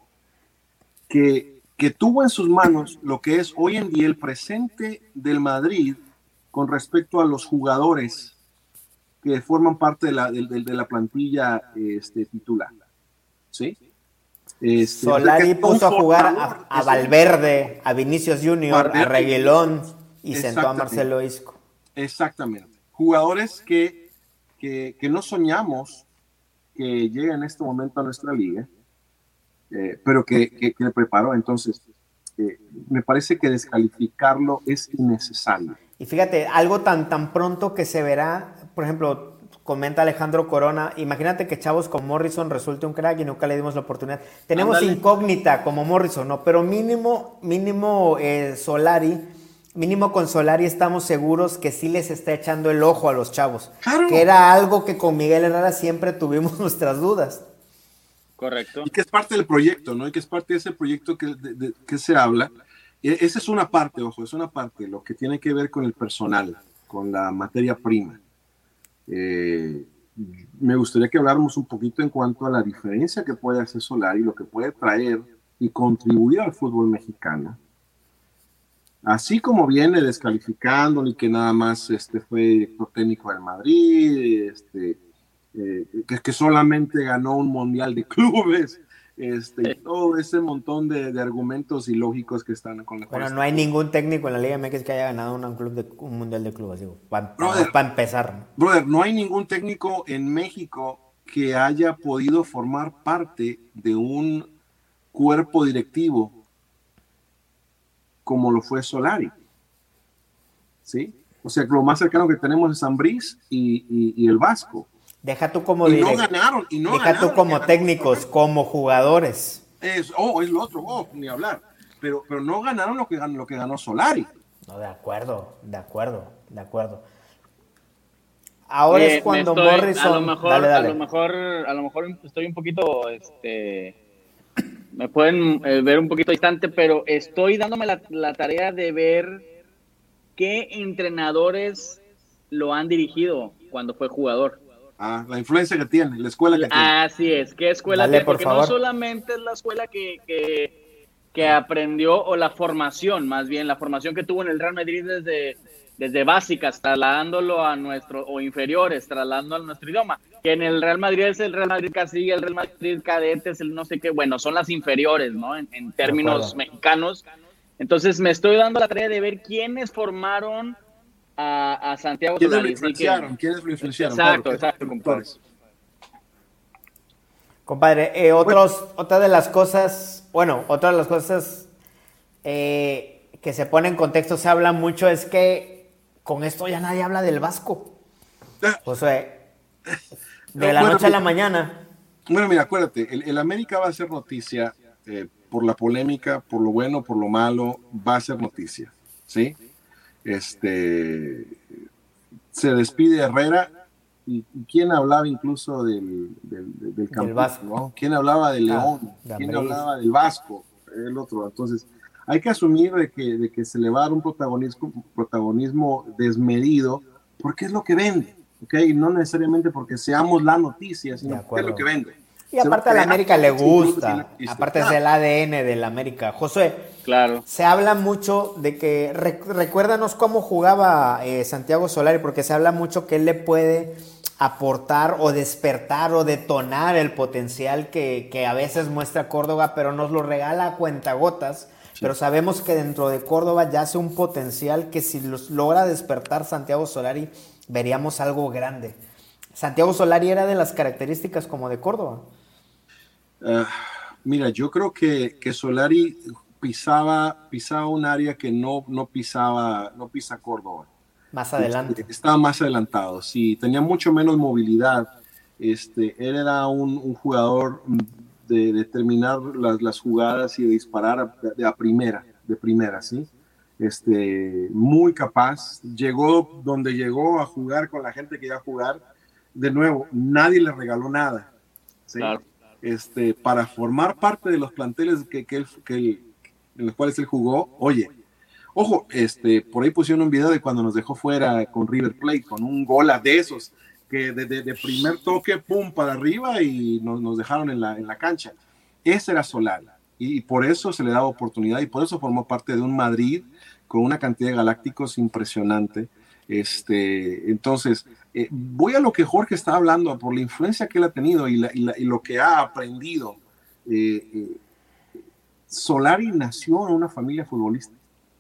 que, que tuvo en sus manos lo que es hoy en día el presente del Madrid con respecto a los jugadores que forman parte de la, de, de la plantilla este, titular. ¿Sí? Este, Solari puso a jugar a, a Valverde, a Vinicius Junior, Valverde, a Reguilón y sentó a Marcelo Isco. Exactamente. Jugadores que, que, que no soñamos que lleguen en este momento a nuestra liga, eh, pero que, que, que le preparó. Entonces, eh, me parece que descalificarlo es innecesario. Y fíjate, algo tan, tan pronto que se verá, por ejemplo, comenta Alejandro Corona, imagínate que chavos como Morrison resulte un crack y nunca le dimos la oportunidad. Tenemos Andale. incógnita como Morrison, ¿no? Pero mínimo, mínimo eh, Solari, mínimo con Solari estamos seguros que sí les está echando el ojo a los chavos. Claro. Que era algo que con Miguel Herrera siempre tuvimos nuestras dudas. Correcto. Y que es parte del proyecto, ¿no? Y que es parte de ese proyecto que, de, de, que se habla. E- esa es una parte, ojo, es una parte, lo que tiene que ver con el personal, con la materia prima. Eh, me gustaría que habláramos un poquito en cuanto a la diferencia que puede hacer Solari, lo que puede traer y contribuir al fútbol mexicano, así como viene descalificándolo y que nada más este, fue director técnico del Madrid, este, eh, que, que solamente ganó un mundial de clubes, este, todo ese montón de, de argumentos ilógicos que están con la Bueno, no hay ningún técnico en la Liga M X que haya ganado un, club de, un mundial de clubes, digo, para, brother, para empezar. Brother, no hay ningún técnico en México que haya podido formar parte de un cuerpo directivo como lo fue Solari, ¿sí? O sea, lo más cercano que tenemos es Ambriz y, y, y el Vasco. Deja tú como y no ganaron, y no Deja ganaron, tú como técnicos, como jugadores. Es, oh, es lo otro, oh, ni hablar. Pero, pero no ganaron lo que ganó, lo que ganó Solari. No, de acuerdo, de acuerdo, de acuerdo. Ahora eh, es cuando estoy, Morrison. A lo mejor, dale, dale. A lo mejor, a lo mejor estoy un poquito, este, me pueden eh, ver un poquito distante, pero estoy dándome la, la tarea de ver qué entrenadores lo han dirigido cuando fue jugador. Ah, la influencia que tiene, la escuela que tiene. Así es, ¿qué escuela Dale, tiene? por Porque favor. no solamente es la escuela que, que, que aprendió, o la formación, más bien, la formación que tuvo en el Real Madrid desde, desde básicas, trasladándolo a nuestro, o inferiores, trasladándolo a nuestro idioma. Que en el Real Madrid es el Real Madrid Castilla, el Real Madrid Cadetes, el no sé qué, bueno, son las inferiores, ¿no? En, en términos mexicanos. Entonces me estoy dando la tarea de ver quiénes formaron A, a Santiago ¿Quiénes Solari. lo influenciaron? ¿Quiénes lo influenciaron? Exacto, claro, exacto, compadre. Compadre, eh, otros, bueno. otra de las cosas, bueno, otra de las cosas eh, que se pone en contexto, se habla mucho, es que con esto ya nadie habla del Vasco. O sea, de no, la bueno, noche a la mañana. Bueno, mira, acuérdate, el, el América va a ser noticia eh, por la polémica, por lo bueno, por lo malo, va a ser noticia, ¿sí? Este, se despide Herrera y, y quién hablaba incluso del, del, del, del campo, Vasco, ¿no? ¿Quién hablaba de León? Ah, de ¿Quién hablaba del Vasco? El otro. Entonces, hay que asumir de que, de que se le va a dar un protagonismo, protagonismo desmedido porque es lo que vende, ¿ok? No necesariamente porque seamos la noticia, sino porque es lo que vende. Y aparte a la América le gusta, aparte es el A D N de la América. Josué, claro. Se habla mucho de que, rec- recuérdanos cómo jugaba eh, Santiago Solari, porque se habla mucho que él le puede aportar o despertar o detonar el potencial que, que a veces muestra Córdoba, pero nos lo regala a cuentagotas. Sí. Pero sabemos que dentro de Córdoba yace un potencial que si los logra despertar Santiago Solari, veríamos algo grande. Santiago Solari era de las características como de Córdoba. Uh, mira, yo creo que, que Solari pisaba, pisaba un área que no, no pisaba, no pisa Córdoba. Más adelante. Este, estaba más adelantado, sí, tenía mucho menos movilidad. Este, él era un, un jugador de, de terminar las, las jugadas y de disparar a, de, a primera, de primera, sí. Este, muy capaz. Llegó donde llegó a jugar con la gente que iba a jugar. De nuevo, nadie le regaló nada, ¿sí? Claro. Este, para formar parte de los planteles que, que, él, que él, en los cuales él jugó. Oye, ojo, este, por ahí pusieron un video de cuando nos dejó fuera con River Plate, con un gol de esos, que de, de, de primer toque, pum, para arriba y nos, nos dejaron en la, en la cancha. Ese era Solari, y, y por eso se le daba oportunidad, y por eso formó parte de un Madrid con una cantidad de galácticos impresionante. Este, entonces, eh, voy a lo que Jorge está hablando, por la influencia que él ha tenido y, la, y, la, y lo que ha aprendido. Eh, eh, Solari nació en una familia futbolista.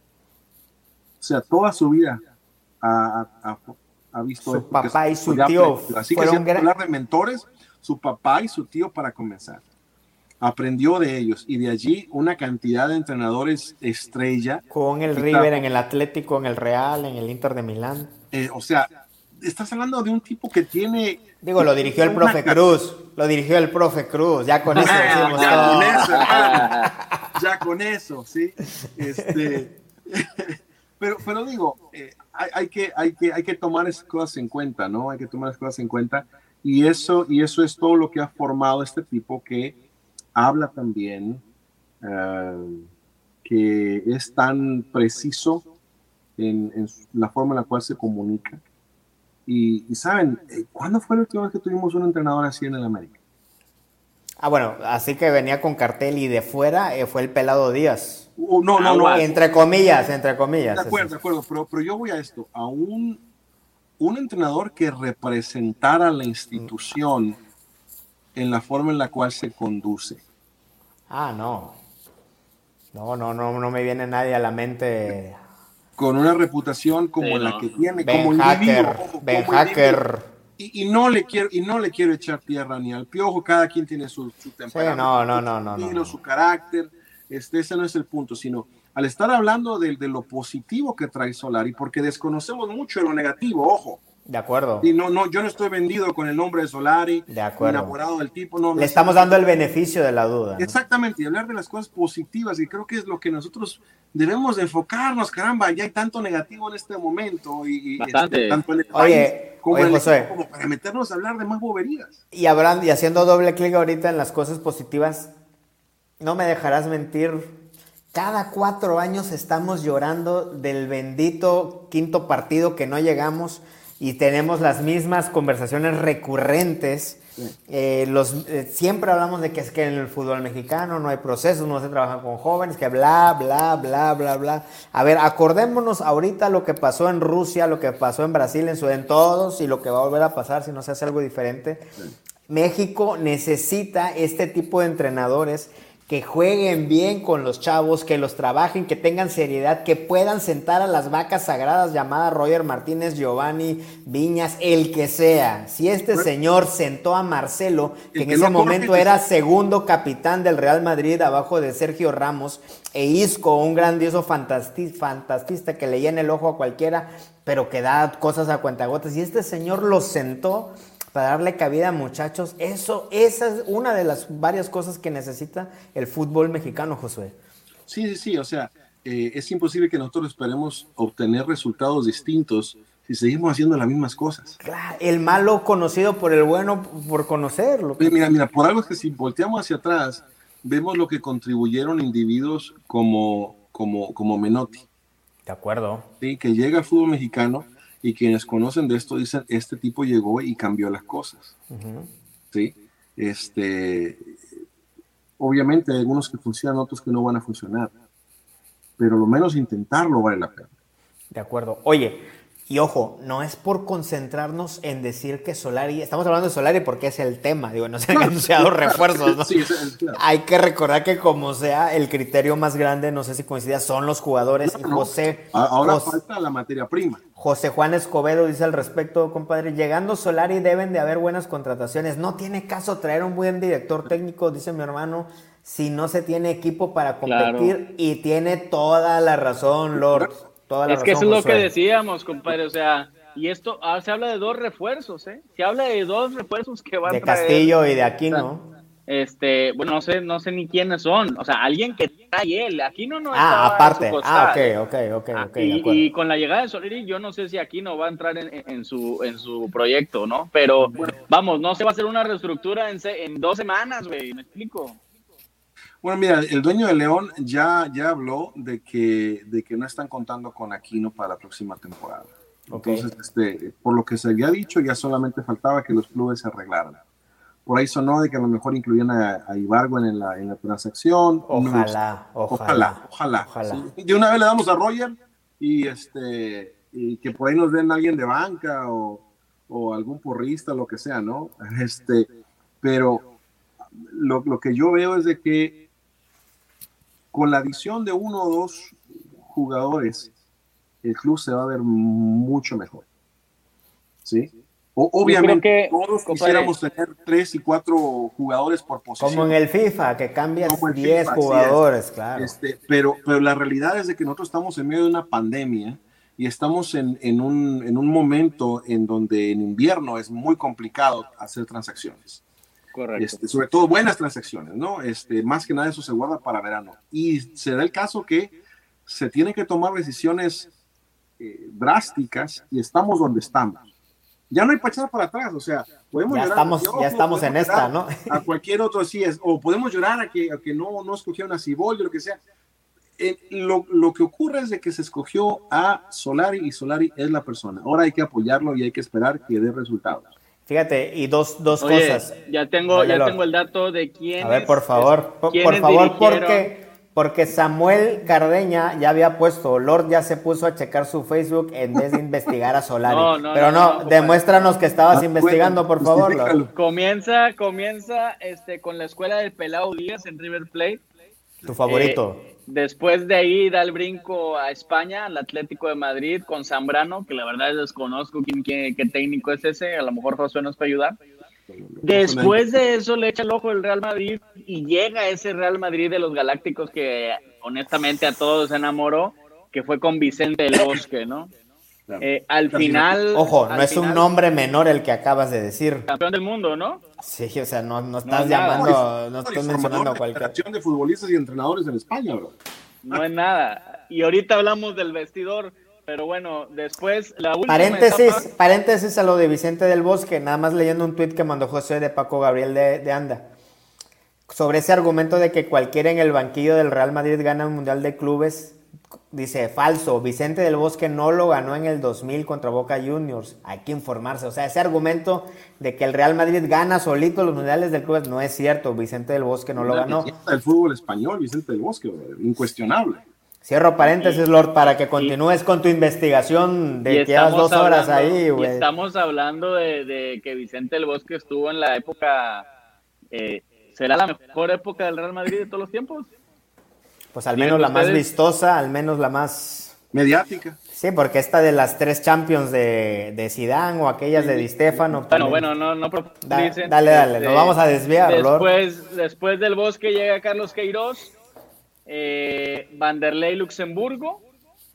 O sea, toda su vida ha, ha, ha visto... Su papá y su tío. Así que si gran... hablar de mentores, su papá y su tío para comenzar. Aprendió de ellos y de allí una cantidad de entrenadores estrella. Con el River, en el Atlético, en el Real, en el Inter de Milán. Eh, o sea, estás hablando de un tipo que tiene... Digo, lo dirigió el profe Cruz, lo dirigió el profe Cruz, ya con eso decimos ya todo. con eso, hermano. Ya con eso, sí. Este, pero, pero digo, eh, hay, hay, que, hay, que, hay que tomar esas cosas en cuenta, ¿no? Hay que tomar esas cosas en cuenta y eso, y eso es todo lo que ha formado este tipo que habla también, uh, que es tan preciso en, en la forma en la cual se comunica. Y, y saben, ¿cuándo fue la última vez que tuvimos un entrenador así en el América? Ah, bueno, así que venía con cartel y de fuera eh, fue el Pelado Díaz. Uh, no, no, no. Entre comillas, entre comillas. De acuerdo, de acuerdo, pero, pero yo voy a esto, a un, un entrenador que representara la institución en la forma en la cual se conduce. Ah, no. No, no, no, no me viene nadie a la mente... Con una reputación como sí, la no. que tiene, Ben como Hacker, individuo, como, Ben como Hacker. Y, y no le quiero y no le quiero echar tierra ni al Piojo. Cada quien tiene su, su temperamento, sí, no, no, no, no, su, estilo, no. su carácter. Este, ese no es el punto, sino al estar hablando de, de lo positivo que trae Solari, porque desconocemos mucho de lo negativo, ojo. De acuerdo. Y no, no, yo no estoy vendido con el nombre de Solari, de acuerdo. enamorado del tipo. No, Le no estamos dando el beneficio de la duda. ¿no? Exactamente, y hablar de las cosas positivas, y creo que es lo que nosotros debemos de enfocarnos. Caramba, ya hay tanto negativo en este momento, y, y este, tanto en el país oye, como oye, en el José, equipo, como para meternos a hablar de más boberías. Y, habrán, y haciendo doble clic ahorita en las cosas positivas, no me dejarás mentir. Cada cuatro años estamos llorando del bendito quinto partido que no llegamos y tenemos las mismas conversaciones recurrentes. Sí. Eh, los, eh, siempre hablamos de que es que en el fútbol mexicano no hay procesos, no se trabaja con jóvenes, que bla, bla, bla, bla, bla. A ver, acordémonos ahorita lo que pasó en Rusia, lo que pasó en Brasil, en, su, en todos y lo que va a volver a pasar si no se hace algo diferente. Sí. México necesita este tipo de entrenadores que jueguen bien con los chavos, que los trabajen, que tengan seriedad, que puedan sentar a las vacas sagradas llamadas Roger Martínez, Giovanni, Viñas, el que sea. Si este bueno, señor sentó a Marcelo, que en que ese momento era segundo capitán del Real Madrid abajo de Sergio Ramos, e Isco, un grandioso fantasti- fantastista que le llena el ojo a cualquiera, pero que da cosas a cuentagotas, y este señor los sentó para darle cabida a muchachos. Eso, esa es una de las varias cosas que necesita el fútbol mexicano, Josué. Sí, sí, sí, o sea, eh, es imposible que nosotros esperemos obtener resultados distintos si seguimos haciendo las mismas cosas. Claro, el malo conocido por el bueno por conocerlo. Mira, mira, por algo es que si volteamos hacia atrás, vemos lo que contribuyeron individuos como, como, como Menotti. De acuerdo. Sí, que llega al fútbol mexicano y quienes conocen de esto dicen, este tipo llegó y cambió las cosas. Uh-huh. ¿Sí? Este, obviamente hay algunos que funcionan, otros que no van a funcionar, pero lo menos intentarlo vale la pena. De acuerdo. Oye, y ojo, no es por concentrarnos en decir que Solari, estamos hablando de Solari porque es el tema, digo, no se han anunciado refuerzos, ¿no? Sí, es, es, claro. Hay que recordar que como sea, el criterio más grande, no sé si coincida, son los jugadores. No, no. José, Ahora José, falta la materia prima. José Juan Escobedo dice al respecto, compadre, llegando Solari deben de haber buenas contrataciones, no tiene caso traer un buen director técnico, dice mi hermano, si no se tiene equipo para competir, claro. Y tiene toda la razón, Lord. Toda la es razón, que eso es lo Josué. que decíamos, compadre, o sea, y esto, ah, se habla de dos refuerzos, ¿eh? Se habla de dos refuerzos que van de a traer. De Castillo y de Aquino. Este, bueno, no sé, no sé ni quiénes son, o sea, alguien que trae él, Aquino no Ah, aparte, ah, ok, ok, ok, ah, ok. Y, y con la llegada de Solari, yo no sé si Aquino va a entrar en, en, su, en su proyecto, ¿no? Pero, bueno, vamos, no se va a hacer una reestructura en, en dos semanas, güey, ¿me explico? Bueno, mira, el dueño de León ya, ya habló de que, de que no están contando con Aquino para la próxima temporada. Okay. Entonces, este, por lo que se había dicho, ya solamente faltaba que los clubes se arreglaran. Por ahí sonó de que a lo mejor incluían a, a Ibargo en la, en la transacción. Ojalá, no, ojalá, ojalá, ojalá. ojalá. ¿Sí? De una vez le damos a Roger y este y que por ahí nos den alguien de banca o, o algún porrista, lo que sea, ¿no? Este, pero lo, lo que yo veo es de que con la adición de uno o dos jugadores, el club se va a ver mucho mejor, ¿sí? O, obviamente, que, todos compadre, quisiéramos tener tres y cuatro jugadores por posición. Como en el FIFA, que cambias diez jugadores, es. claro. Este, pero, pero la realidad es de que nosotros estamos en medio de una pandemia y estamos en, en, un, en un momento en donde en invierno es muy complicado hacer transacciones. Correcto. Este, sobre todo buenas transacciones, ¿no? Este, más que nada eso se guarda para verano. Y se da el caso que se tienen que tomar decisiones eh, drásticas y estamos donde estamos. Ya no hay para echar para atrás, o sea, podemos ya llorar. Estamos, ojo, ya estamos en esta, ¿no? A cualquier otro sí es, o podemos llorar a que, a que no, no escogieron a Siboldi o lo que sea. Eh, lo, lo que ocurre es de que se escogió a Solari y Solari es la persona. Ahora hay que apoyarlo y hay que esperar que dé resultados. Fíjate, y dos, dos Oye, cosas. Ya tengo, Vaya ya Lord. tengo el dato de quién. A ver, por favor, por, por favor, porque, porque Samuel Cardeña ya había puesto, Lord ya se puso a checar su Facebook en vez de investigar a Solari. No, no, Pero no, no, no demuéstranos que estabas no, investigando, por favor, Lord. Comienza, comienza este, con la escuela del Pelao Díaz en River Plate. Tu favorito. Eh, después de ahí da el brinco a España, al Atlético de Madrid con Zambrano, que la verdad desconozco quién, qué, qué técnico es ese, a lo mejor Josué nos puede ayudar. Después de eso le echa el ojo el Real Madrid y llega ese Real Madrid de los Galácticos que honestamente a todos se enamoró, que fue con Vicente del Bosque, ¿no? Claro. Eh, al final... Ojo, no al es final, un nombre menor el que acabas de decir. Campeón del mundo, ¿no? Sí, o sea, no, no estás no llamando, nada. no estás mencionando a cualquier... de futbolistas y entrenadores en España, bro. No es nada. Y ahorita hablamos del vestidor, pero bueno, después la última Paréntesis, etapa... paréntesis a lo de Vicente del Bosque, nada más leyendo un tuit que mandó José de Paco Gabriel de, de Anda. Sobre ese argumento de que cualquiera en el banquillo del Real Madrid gana un Mundial de Clubes, dice, falso, Vicente del Bosque no lo ganó en el dos mil contra Boca Juniors, hay que informarse, o sea, ese argumento de que el Real Madrid gana solito los Mundiales de Clubes no es cierto, Vicente del Bosque no lo ganó. El fútbol español, Vicente del Bosque, incuestionable. Cierro paréntesis, Lord, para que continúes y, con tu investigación de que llevas dos horas hablando, ahí, güey. Estamos hablando de, de que Vicente del Bosque estuvo en la época, eh, ¿será la mejor época del Real Madrid de todos los tiempos? Pues al menos la ustedes? más vistosa, al menos la más... mediática. Sí, porque esta de las tres Champions de, de Zidane o aquellas de Di Stéfano. Bueno, bueno, no, no da, dale, dale, nos vamos a desviar, después, Lord. Después del Bosque llega Carlos Queiroz, eh, Vanderlei Luxemburgo,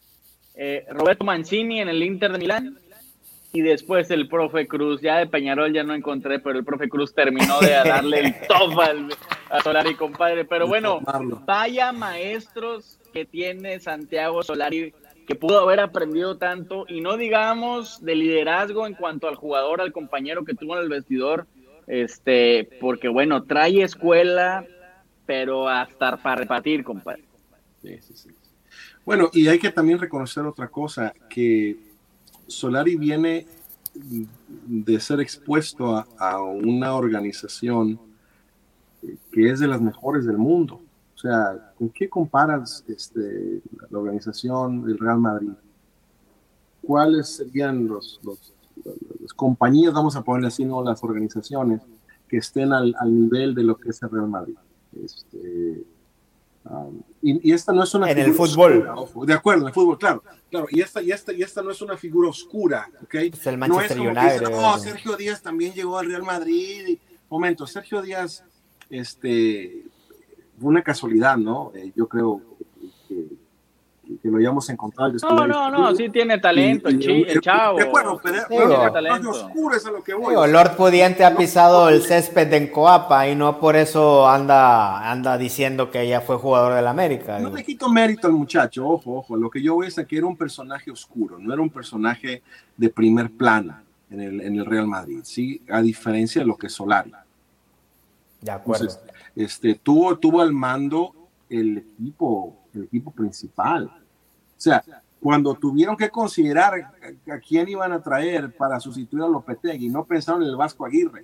eh, Roberto Mancini en el Inter de Milán, y después el profe Cruz. Ya de Peñarol ya no encontré, pero el profe Cruz terminó de darle el top al, a Solari, compadre. Pero bueno, vaya maestros que tiene Santiago Solari, que pudo haber aprendido tanto, y no digamos de liderazgo en cuanto al jugador, al compañero que tuvo en el vestidor, este, porque bueno, trae escuela, pero hasta para repartir, compadre. Sí, sí, sí. Bueno, y hay que también reconocer otra cosa, que Solari viene de ser expuesto a, a una organización que es de las mejores del mundo. O sea, ¿con qué comparas este, la organización del Real Madrid? ¿Cuáles serían los, los, las compañías, vamos a ponerle así, no las organizaciones, que estén al, al nivel de lo que es el Real Madrid? Este, um, y, y esta no es una en el fútbol oscura, ojo, de acuerdo, en el fútbol, claro, claro, y esta, y esta, y esta no es una figura oscura, ¿ok? Es el Manchester no es United. Dicen, oh, Sergio Díaz también llegó al Real Madrid. Momento, Sergio Díaz, este, fue una casualidad, ¿no? Eh, yo creo que, que, que lo hayamos encontrado. No, no, no, sí tiene talento, y, el, chi, el chavo. De acuerdo, pero tiene talento. Oscuro es a lo que voy. Digo, Lord Pudiente ha pisado el césped en Coapa y no por eso anda, anda diciendo que ella fue jugador del América. No le quito mérito al muchacho, ojo, ojo. Lo que yo voy es a que era un personaje oscuro, no era un personaje de primer plano en el, en el Real Madrid, ¿sí? A diferencia de lo que es Solari. De acuerdo. Entonces, este, tuvo, tuvo al mando el equipo, el equipo principal. O sea, cuando tuvieron que considerar a, a quién iban a traer para sustituir a Lopetegui, no pensaron en el Vasco Aguirre.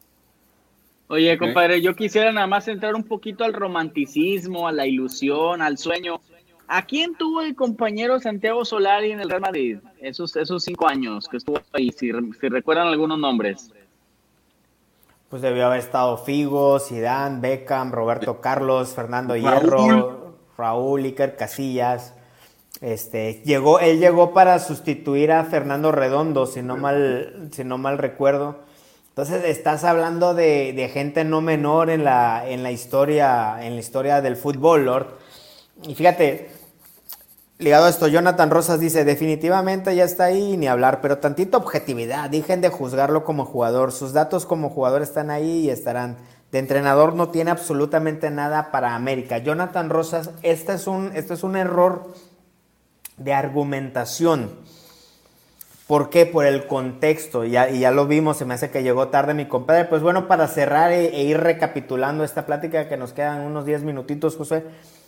Oye, compadre, yo quisiera nada más entrar un poquito al romanticismo, a la ilusión, al sueño. ¿A quién tuvo el compañero Santiago Solari en el Real Madrid esos, esos cinco años que estuvo ahí? Si, si recuerdan algunos nombres. Pues debió haber estado Figo, Zidane, Beckham, Roberto Carlos, Fernando Raúl. Hierro, Raúl, Iker Casillas. Este, llegó, él llegó para sustituir a Fernando Redondo, si no mal, si no mal recuerdo. Entonces estás hablando de, de gente no menor en la, en la historia, en la historia del fútbol, Lord. Y fíjate, ligado a esto, Jonathan Rosas dice, definitivamente ya está ahí, ni hablar, pero tantita objetividad, dejen de juzgarlo como jugador, sus datos como jugador están ahí y estarán. De entrenador no tiene absolutamente nada para América. Jonathan Rosas, este es un, este es un error de argumentación. ¿Por qué? Por el contexto, y ya, y ya lo vimos, se me hace que llegó tarde mi compadre. Pues bueno, para cerrar e, e ir recapitulando esta plática, que nos quedan unos diez minutitos, José.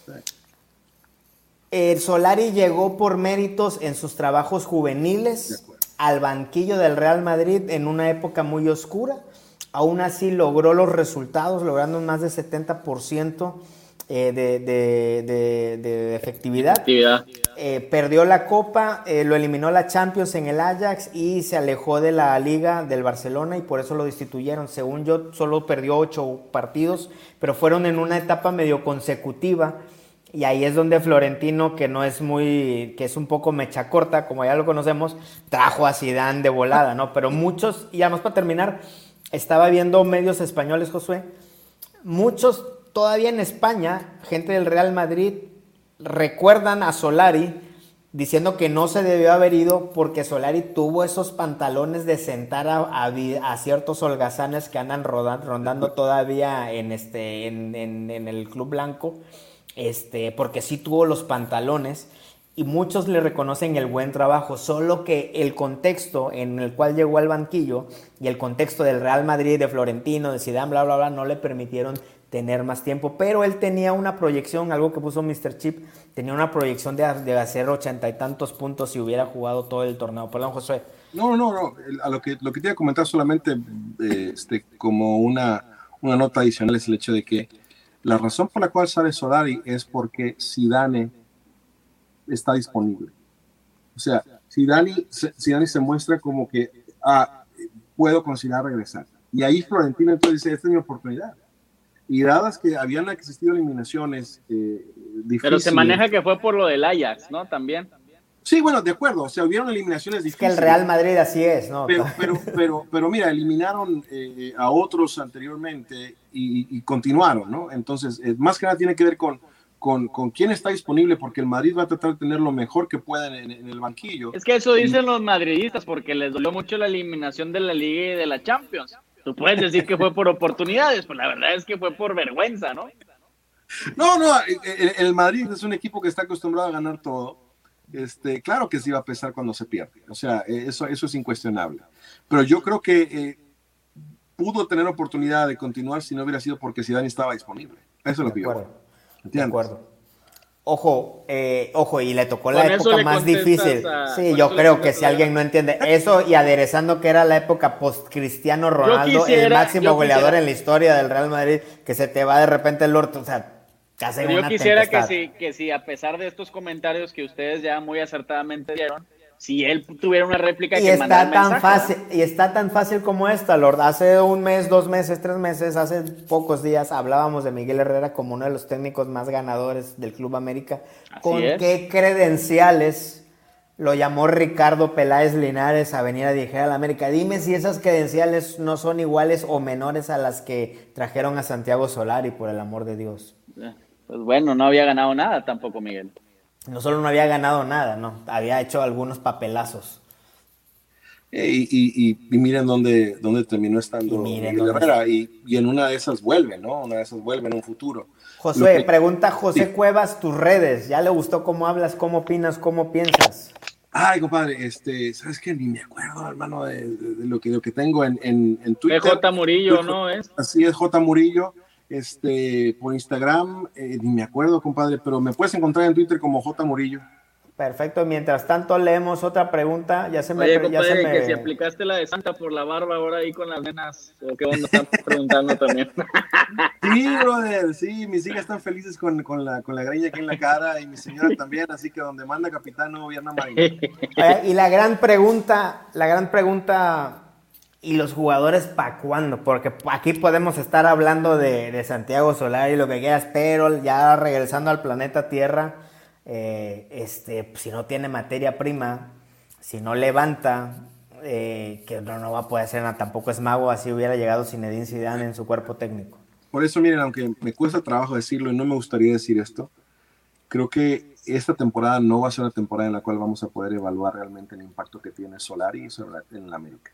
El Solari llegó por méritos en sus trabajos juveniles al banquillo del Real Madrid en una época muy oscura. Aún así logró los resultados, logrando más del setenta por ciento eh, de, de, de, de efectividad. Efectividad. Eh, perdió la Copa, eh, lo eliminó la Champions en el Ajax y se alejó de la Liga del Barcelona y por eso lo destituyeron. Según yo, solo perdió ocho partidos, pero fueron en una etapa medio consecutiva. Y ahí es donde Florentino, que no es muy, que es un poco mecha corta, como ya lo conocemos, trajo a Zidane de volada, ¿no? Pero muchos, y además para terminar, estaba viendo medios españoles, Josué, muchos todavía en España, gente del Real Madrid, recuerdan a Solari diciendo que no se debió haber ido porque Solari tuvo esos pantalones de sentar a, a, a ciertos holgazanes que andan rodando, rondando todavía en, este, en, en, en el Club Blanco. Este, porque sí tuvo los pantalones y muchos le reconocen el buen trabajo, solo que el contexto en el cual llegó al banquillo y el contexto del Real Madrid, de Florentino, de Zidane, bla, bla, bla, no le permitieron tener más tiempo, pero él tenía una proyección, algo que puso míster Chip, tenía una proyección de, de hacer ochenta y tantos puntos si hubiera jugado todo el torneo. Perdón, Josué. No, no, no, a lo que, lo que te iba a comentar solamente eh, este, como una, una nota adicional es el hecho de que la razón por la cual sale Solari es porque Zidane está disponible. O sea, Zidane, Zidane se muestra como que ah, puedo considerar regresar. Y ahí Florentino entonces dice, esta es mi oportunidad. Y dadas que habían existido eliminaciones eh, difíciles. Pero se maneja que fue por lo del Ajax, ¿no? También. Sí, bueno, de acuerdo, o sea, hubieron eliminaciones difíciles. Es que el Real Madrid así es, ¿no? Pero, pero, pero, pero mira, eliminaron eh, a otros anteriormente y, y continuaron, ¿no? Entonces, eh, más que nada tiene que ver con, con, con quién está disponible, porque el Madrid va a tratar de tener lo mejor que puedan en, en el banquillo. Es que eso dicen y, los madridistas, porque les dolió mucho la eliminación de la Liga y de la Champions. Tú puedes decir que fue por oportunidades, pero la verdad es que fue por vergüenza, ¿no? No, no, el, el Madrid es un equipo que está acostumbrado a ganar todo. Este, claro que sí va a pesar cuando se pierde, o sea, eso, eso es incuestionable, pero yo creo que eh, pudo tener oportunidad de continuar si no hubiera sido porque Zidane estaba disponible. Eso es lo que yo de acuerdo. Ojo, eh, ojo, y le tocó la época más difícil. A, sí, yo creo que si alguien no entiende eso, y aderezando que era la época post-Cristiano Ronaldo, quisiera, el máximo goleador en la historia del Real Madrid, que se te va de repente el orto, o sea, Pero yo quisiera que si, que si a pesar de estos comentarios que ustedes ya muy acertadamente dieron, si él tuviera una réplica y que está tan mensaje, fácil ¿no? Y está tan fácil como esta, Lord. Hace un mes, dos meses, tres meses, hace pocos días hablábamos de Miguel Herrera como uno de los técnicos más ganadores del Club América. Así ¿Con es. qué credenciales lo llamó Ricardo Peláez Linares a venir a dirigir a la América? Dime si esas credenciales no son iguales o menores a las que trajeron a Santiago Solari, por el amor de Dios. Pues bueno, no había ganado nada tampoco, Miguel. No solo no había ganado nada, no, había hecho algunos papelazos. Eh, y, y, y, y miren dónde, dónde terminó estando Miguel Herrera, y, y en una de esas vuelve, ¿no? Una de esas vuelve en un futuro. Josué, que... pregunta José sí. Cuevas, tus redes, ¿ya le gustó cómo hablas, cómo opinas, cómo piensas? Ay, compadre, este, ¿sabes qué? Ni me acuerdo, hermano, de, de, de lo, que, lo que tengo en, en, en Twitter. De J. Murillo, ¿no? ¿Es? Así es, J. Murillo. Este, por Instagram, eh, ni me acuerdo, compadre, pero me puedes encontrar en Twitter como J. Murillo. Perfecto, mientras tanto leemos otra pregunta, ya se me... Oye, ya compadre, se me... que si aplicaste la de Santa por la barba ahora ahí con las nenas, o qué onda, están preguntando también. Sí, brother, sí, mis hijas están felices con, con, la, con la greña aquí en la cara y mi señora también, así que donde manda capitán no gobierna marina. Oye, y la gran pregunta, la gran pregunta, ¿y los jugadores para cuándo? Porque aquí podemos estar hablando de, de Santiago Solari y lo que quieras, pero ya regresando al planeta Tierra... Eh, este, si no tiene materia prima, si no levanta, eh, que no, no va a poder hacer nada, tampoco es mago, así hubiera llegado Zinedine Zidane en su cuerpo técnico. Por eso, miren, aunque me cuesta trabajo decirlo y no me gustaría decir esto, creo que esta temporada no va a ser una temporada en la cual vamos a poder evaluar realmente el impacto que tiene Solari en la América.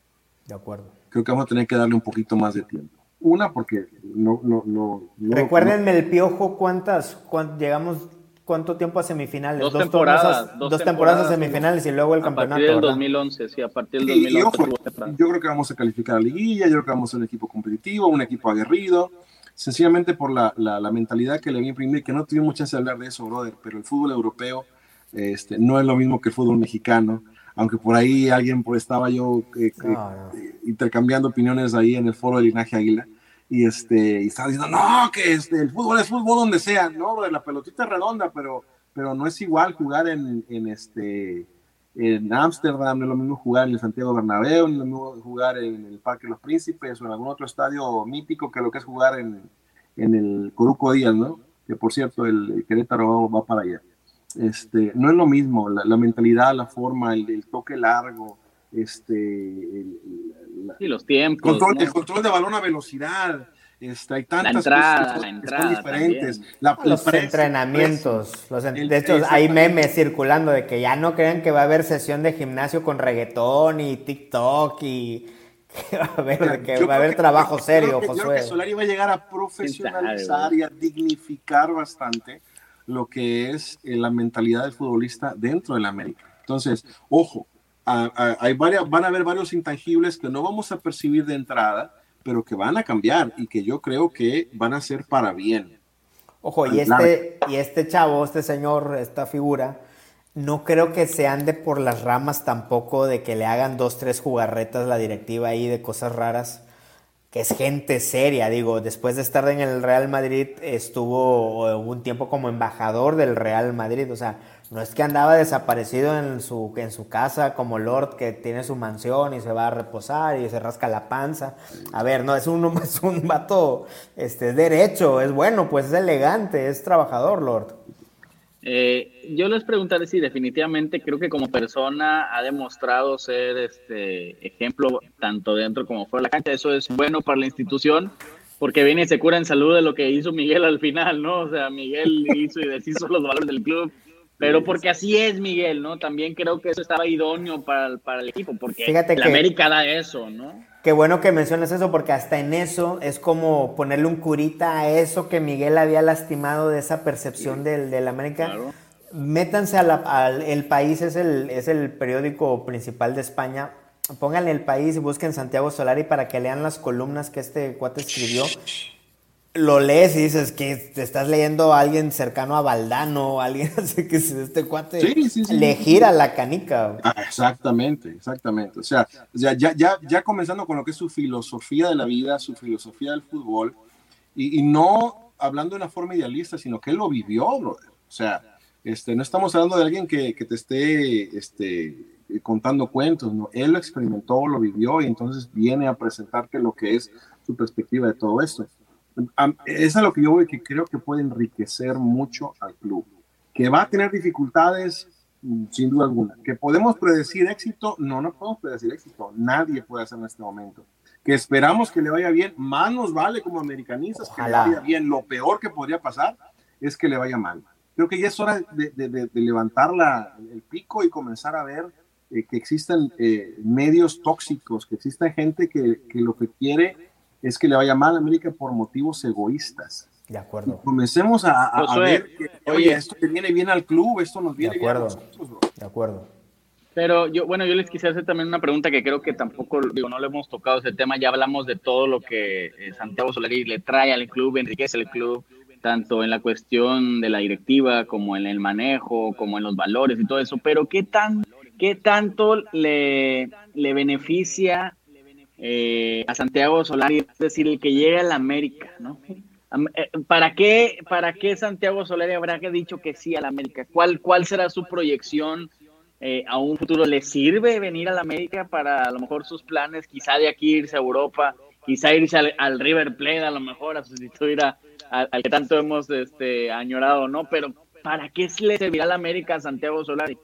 De acuerdo. Creo que vamos a tener que darle un poquito más de tiempo. Una, porque no... no, no, no Recuérdenme no, el Piojo, ¿cuántas? ¿cuántas llegamos... ¿Cuánto tiempo a semifinales? Dos, dos temporadas. Torneos, dos, dos temporadas a semifinales y luego el a campeonato. A partir del ¿verdad? dos mil once, sí, a partir del dos mil once. Y, y ojo, yo creo que vamos a calificar a liguilla, yo creo que vamos a ser un equipo competitivo, un equipo aguerrido, sencillamente por la, la, la mentalidad que le voy a imprimir, que no tuvimos chance de hablar de eso, brother, pero el fútbol europeo este, no es lo mismo que el fútbol mexicano, aunque por ahí alguien, pues estaba yo eh, no, no. Eh, intercambiando opiniones ahí en el foro de Linaje Águila, y, este, y estaba diciendo, no, que este, el fútbol es fútbol donde sea, no, brother, la pelotita es redonda, pero... pero no es igual jugar en, en este en Ámsterdam, no es lo mismo jugar en el Santiago Bernabéu, no es lo mismo jugar en el Parque de los Príncipes o en algún otro estadio mítico que lo que es jugar en, en el Coruco Díaz, ¿no? Que por cierto el, el Querétaro va, va para allá. Este, no es lo mismo, la, la mentalidad, la forma, el, el toque largo, este, el, la, sí, los tiempos, control, ¿no? El control de balón a velocidad. Este, hay tantas la entrada, cosas la que entrada son diferentes. La, los press, entrenamientos. Press, los en, el, de hecho, hay memes circulando de que ya no crean que va a haber sesión de gimnasio con reggaetón y TikTok y que va a haber, Mira, que va a haber trabajo que, serio, yo creo que, Josué. Yo creo que Solari va a llegar a profesionalizar y a dignificar bastante lo que es eh, la mentalidad del futbolista dentro de la América. Entonces, ojo, a, a, hay varias, van a haber varios intangibles que no vamos a percibir de entrada, pero que van a cambiar y que yo creo que van a ser para bien. Ojo, y este, y este chavo, este señor, esta figura, no creo que se ande por las ramas tampoco de que le hagan dos, tres jugarretas la directiva ahí de cosas raras, que es gente seria, digo, después de estar en el Real Madrid, estuvo un tiempo como embajador del Real Madrid, o sea, no es que andaba desaparecido en su, en su casa como Lord, que tiene su mansión y se va a reposar y se rasca la panza. A ver, no, es un, es un vato este, derecho, es bueno, pues es elegante, es trabajador, Lord. Eh, yo les preguntaré si definitivamente creo que como persona ha demostrado ser este ejemplo tanto dentro como fuera de la cancha. Eso es bueno para la institución, porque viene y se cura en salud de lo que hizo Miguel al final, ¿no? O sea, Miguel hizo y deshizo los valores del club. Pero porque así es Miguel, ¿no? También creo que eso estaba idóneo para, para el equipo, porque Fíjate el que, América da eso, ¿no? Qué bueno que mencionas eso, porque hasta en eso es como ponerle un curita a eso que Miguel había lastimado de esa percepción sí. del, del América. Claro. Métanse a la, al El País, es el, es el periódico principal de España. Pónganle El País y busquen Santiago Solari para que lean las columnas que este cuate escribió. Lo lees y dices que te estás leyendo a alguien cercano a Valdano, alguien así que este cuate sí, sí, sí, le gira la canica. Ah, exactamente, exactamente. O sea, ya, ya, ya, ya comenzando con lo que es su filosofía de la vida, su filosofía del fútbol, y, y no hablando de una forma idealista, sino que él lo vivió, brother. O sea, este, no estamos hablando de alguien que, que te esté este, contando cuentos, ¿no? Él lo experimentó, lo vivió, y entonces viene a presentarte lo que es su perspectiva de todo esto. Es a lo que yo voy, que creo que puede enriquecer mucho al club, que va a tener dificultades sin duda alguna, que podemos predecir éxito, no, no podemos predecir éxito, nadie puede hacerlo en este momento, que esperamos que le vaya bien, más nos vale como americanistas que le vaya bien. Lo peor que podría pasar es que le vaya mal. Creo que ya es hora de, de, de, de levantar la, el pico y comenzar a ver eh, que existen eh, medios tóxicos, que exista gente que, que lo que quiere es que le vaya mal a América por motivos egoístas. De acuerdo. Y comencemos a, a, a ver que, oye, esto le viene bien al club, esto nos viene bien a nosotros, bro. De acuerdo. Pero yo, bueno, yo les quisiera hacer también una pregunta que creo que tampoco, digo, no le hemos tocado ese tema. Ya hablamos de todo lo que eh, Santiago Solari le trae al club, enriquece el club, tanto en la cuestión de la directiva como en el manejo, como en los valores y todo eso, pero ¿qué tan, qué tanto le, le beneficia eh, a Santiago Solari, es decir, el que llegue a la América, ¿no? ¿Para qué, para qué Santiago Solari habrá dicho que sí a la América? ¿Cuál, cuál será su proyección eh, a un futuro? ¿Le sirve venir a la América para a lo mejor sus planes? Quizá de aquí irse a Europa, quizá irse al, al River Plate, a lo mejor a sustituir a, a, al que tanto hemos este, añorado, ¿no? Pero ¿para qué le servirá a la América a Santiago Solari?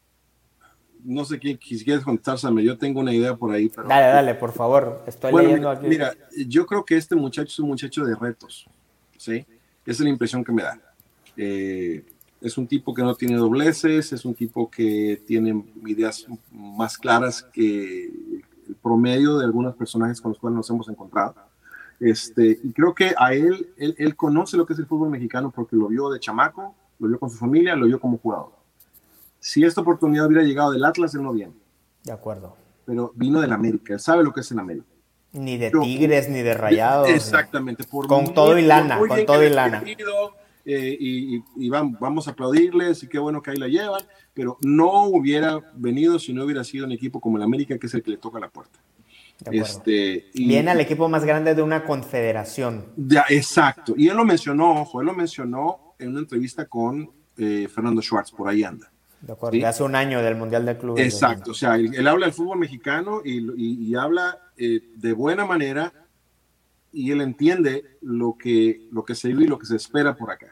No sé quién quisieras contestárseme, yo tengo una idea por ahí. Pero... Dale, dale, por favor, estoy bueno, leyendo mira, aquí. Mira, yo creo que este muchacho es un muchacho de retos, ¿sí? Esa es la impresión que me da. Eh, es un tipo que no tiene dobleces, es un tipo que tiene ideas más claras que el promedio de algunos personajes con los cuales nos hemos encontrado. Este, y creo que a él, él, él conoce lo que es el fútbol mexicano porque lo vio de chamaco, lo vio con su familia, lo vio como jugador. Si esta oportunidad hubiera llegado del Atlas, él no viene. De acuerdo. Pero vino del América, él sabe lo que es el América. Ni de Tigres, ni de Rayados. Exactamente. Por con muy, todo y lana, con todo y lana. Eh, y, y, y vamos, vamos a aplaudirles y qué bueno que ahí la llevan, pero no hubiera venido si no hubiera sido un equipo como el América, que es el que le toca la puerta. Este, y, Viene al equipo más grande de una confederación. Ya, exacto. Y él lo mencionó, ojo, él lo mencionó en una entrevista con eh, Fernando Schwartz, por ahí anda. De acuerdo, ¿sí? De hace un año del Mundial de Clubes. Exacto, o sea, él, él habla del fútbol mexicano y, y, y habla eh, de buena manera y él entiende lo que, lo que se vive y lo que se espera por acá.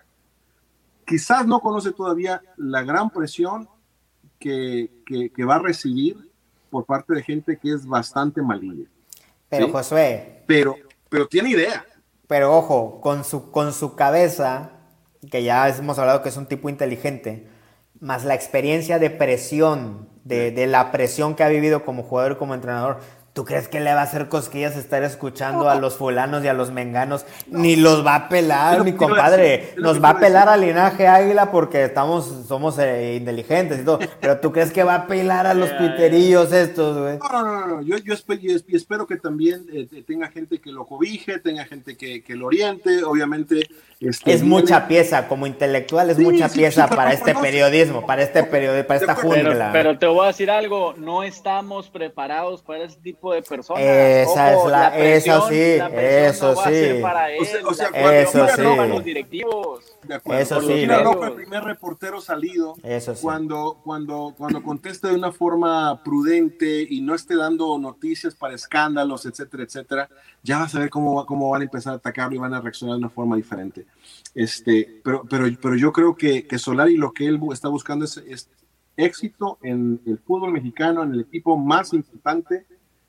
Quizás no conoce todavía la gran presión que, que, que va a recibir por parte de gente que es bastante maligna. Pero ¿sí? Josué. Pero, pero tiene idea. Pero ojo, con su, con su cabeza, que ya hemos hablado que es un tipo inteligente, más la experiencia de presión, de, de la presión que ha vivido como jugador y como entrenador, ¿tú crees que le va a hacer cosquillas estar escuchando no. a los fulanos y a los menganos? No. Ni los va a pelar, mi compadre. Nos va a pelar al linaje Águila porque estamos, somos eh, inteligentes y todo. Pero ¿tú crees que va a pelar a los piterillos estos, güey? No, no, no, no. Yo, yo, espero, yo espero que también eh, tenga gente que lo cobije, tenga gente que, que lo oriente, obviamente. Este, es mucha pieza, como intelectual es sí, mucha sí, pieza sí, para este conoce. periodismo, para este periodismo, para esta jungla. Pero, pero te voy a decir algo, no estamos preparados para ese tipo de personas. Esa Ojo, es la, la presión, eso sí, la presión eso no va sí. a ser para él, o sea, o sea, eso sí. No los directivos. De acuerdo. Eso sí. El primer reportero salido, eso sí. cuando, cuando, cuando conteste de una forma prudente y no esté dando noticias para escándalos, etcétera, etcétera, ya vas a ver cómo, cómo van a empezar a atacarlo y van a reaccionar de una forma diferente. Este, pero, pero, pero yo creo que, que Solari lo que él está buscando es, es éxito en el fútbol mexicano, en el equipo más importante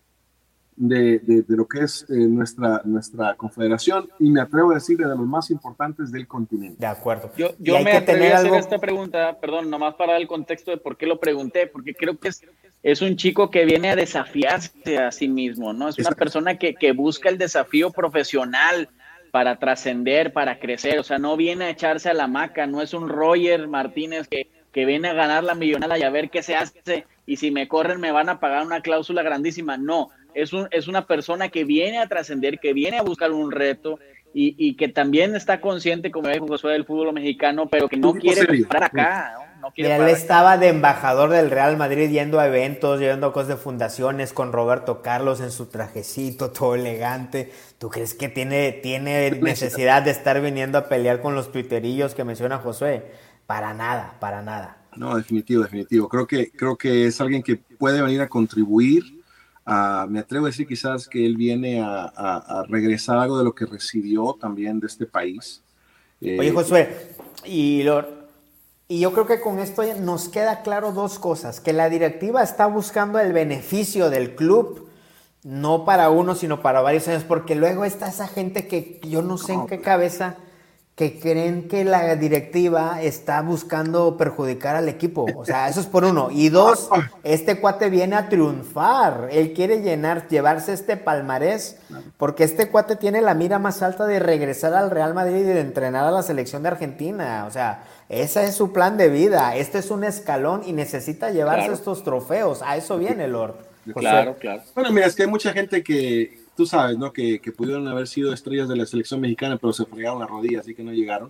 de, de, de lo que es eh, nuestra, nuestra confederación, y me atrevo a decir de los más importantes del continente. De acuerdo. Yo, yo me atreví a hacer algo... esta pregunta, perdón, nomás para dar el contexto de por qué lo pregunté, porque creo que es, es un chico que viene a desafiarse a sí mismo, ¿no? Es una Exacto. persona que, que busca el desafío profesional para trascender, para crecer, o sea, no viene a echarse a la hamaca, no es un Roger Martínez que, que viene a ganar la millonada y a ver qué se hace, y si me corren me van a pagar una cláusula grandísima, no, es, un, es una persona que viene a trascender, que viene a buscar un reto, y, y que también está consciente, como dijo Josué, del fútbol mexicano, pero que no quiere parar acá, ¿no? No Mira, él estaba de embajador del Real Madrid yendo a eventos, llevando cosas de fundaciones con Roberto Carlos en su trajecito, todo elegante. ¿Tú crees que tiene, tiene necesidad de estar viniendo a pelear con los tuiterillos que menciona Josué? Para nada, para nada. No, definitivo, definitivo. Creo que, creo que es alguien que puede venir a contribuir. Uh, me atrevo a decir quizás que él viene a, a, a regresar algo de lo que recibió también de este país. Eh, Oye, Josué, y lo... Y yo creo que con esto nos queda claro dos cosas, que la directiva está buscando el beneficio del club, no para uno, sino para varios años, porque luego está esa gente que yo no sé en qué cabeza, que creen que la directiva está buscando perjudicar al equipo. O sea, eso es por uno. Y dos, este cuate viene a triunfar. Él quiere llenar, llevarse este palmarés, porque este cuate tiene la mira más alta de regresar al Real Madrid y de entrenar a la selección de Argentina. O sea, ese es su plan de vida. Este es un escalón y necesita llevarse claro. estos trofeos. A eso viene, Lord. José. Claro, claro. Bueno, mira, es que hay mucha gente que, tú sabes, ¿no? Que, que pudieron haber sido estrellas de la selección mexicana, pero se fregaron las rodillas, así que no llegaron.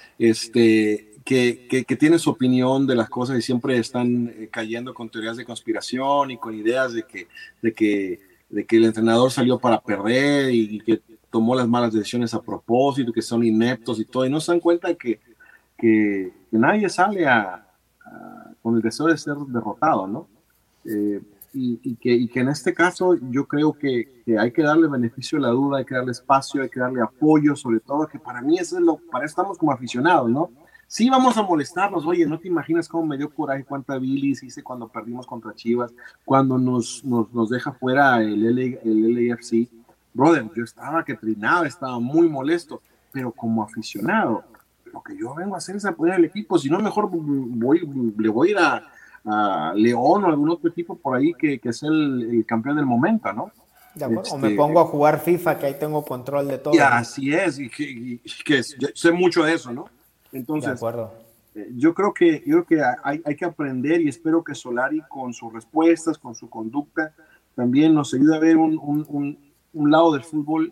Este, que, que, que tienen su opinión de las cosas y siempre están eh, cayendo con teorías de conspiración y con ideas de que, de que, de que el entrenador salió para perder y, y que tomó las malas decisiones a propósito, que son ineptos y todo, y no se dan cuenta de que, que, que nadie sale a, a, con el deseo de ser derrotado, ¿no? Eh, y, y, que, y que en este caso yo creo que, que hay que darle beneficio a la duda, hay que darle espacio, hay que darle apoyo, sobre todo, que para mí eso es lo, para eso estamos como aficionados, ¿no? Sí vamos a molestarnos, oye, no te imaginas cómo me dio coraje, cuánta bilis hice cuando perdimos contra Chivas, cuando nos, nos, nos deja fuera el, L, el L A F C, brother, yo estaba que trinaba, estaba muy molesto, pero como aficionado, lo que yo vengo a hacer es apoyar al equipo, si no mejor voy, le voy a ir a a León o algún otro equipo por ahí que, que es el, el campeón del momento, ¿no? De acuerdo. Este, o me pongo a jugar FIFA, que ahí tengo control de todo. Y así es, y que, y que sé mucho de eso, ¿no? Entonces, de acuerdo. Eh, yo creo que, yo creo que hay, hay que aprender, y espero que Solari con sus respuestas, con su conducta, también nos ayude a ver un, un, un, un lado del fútbol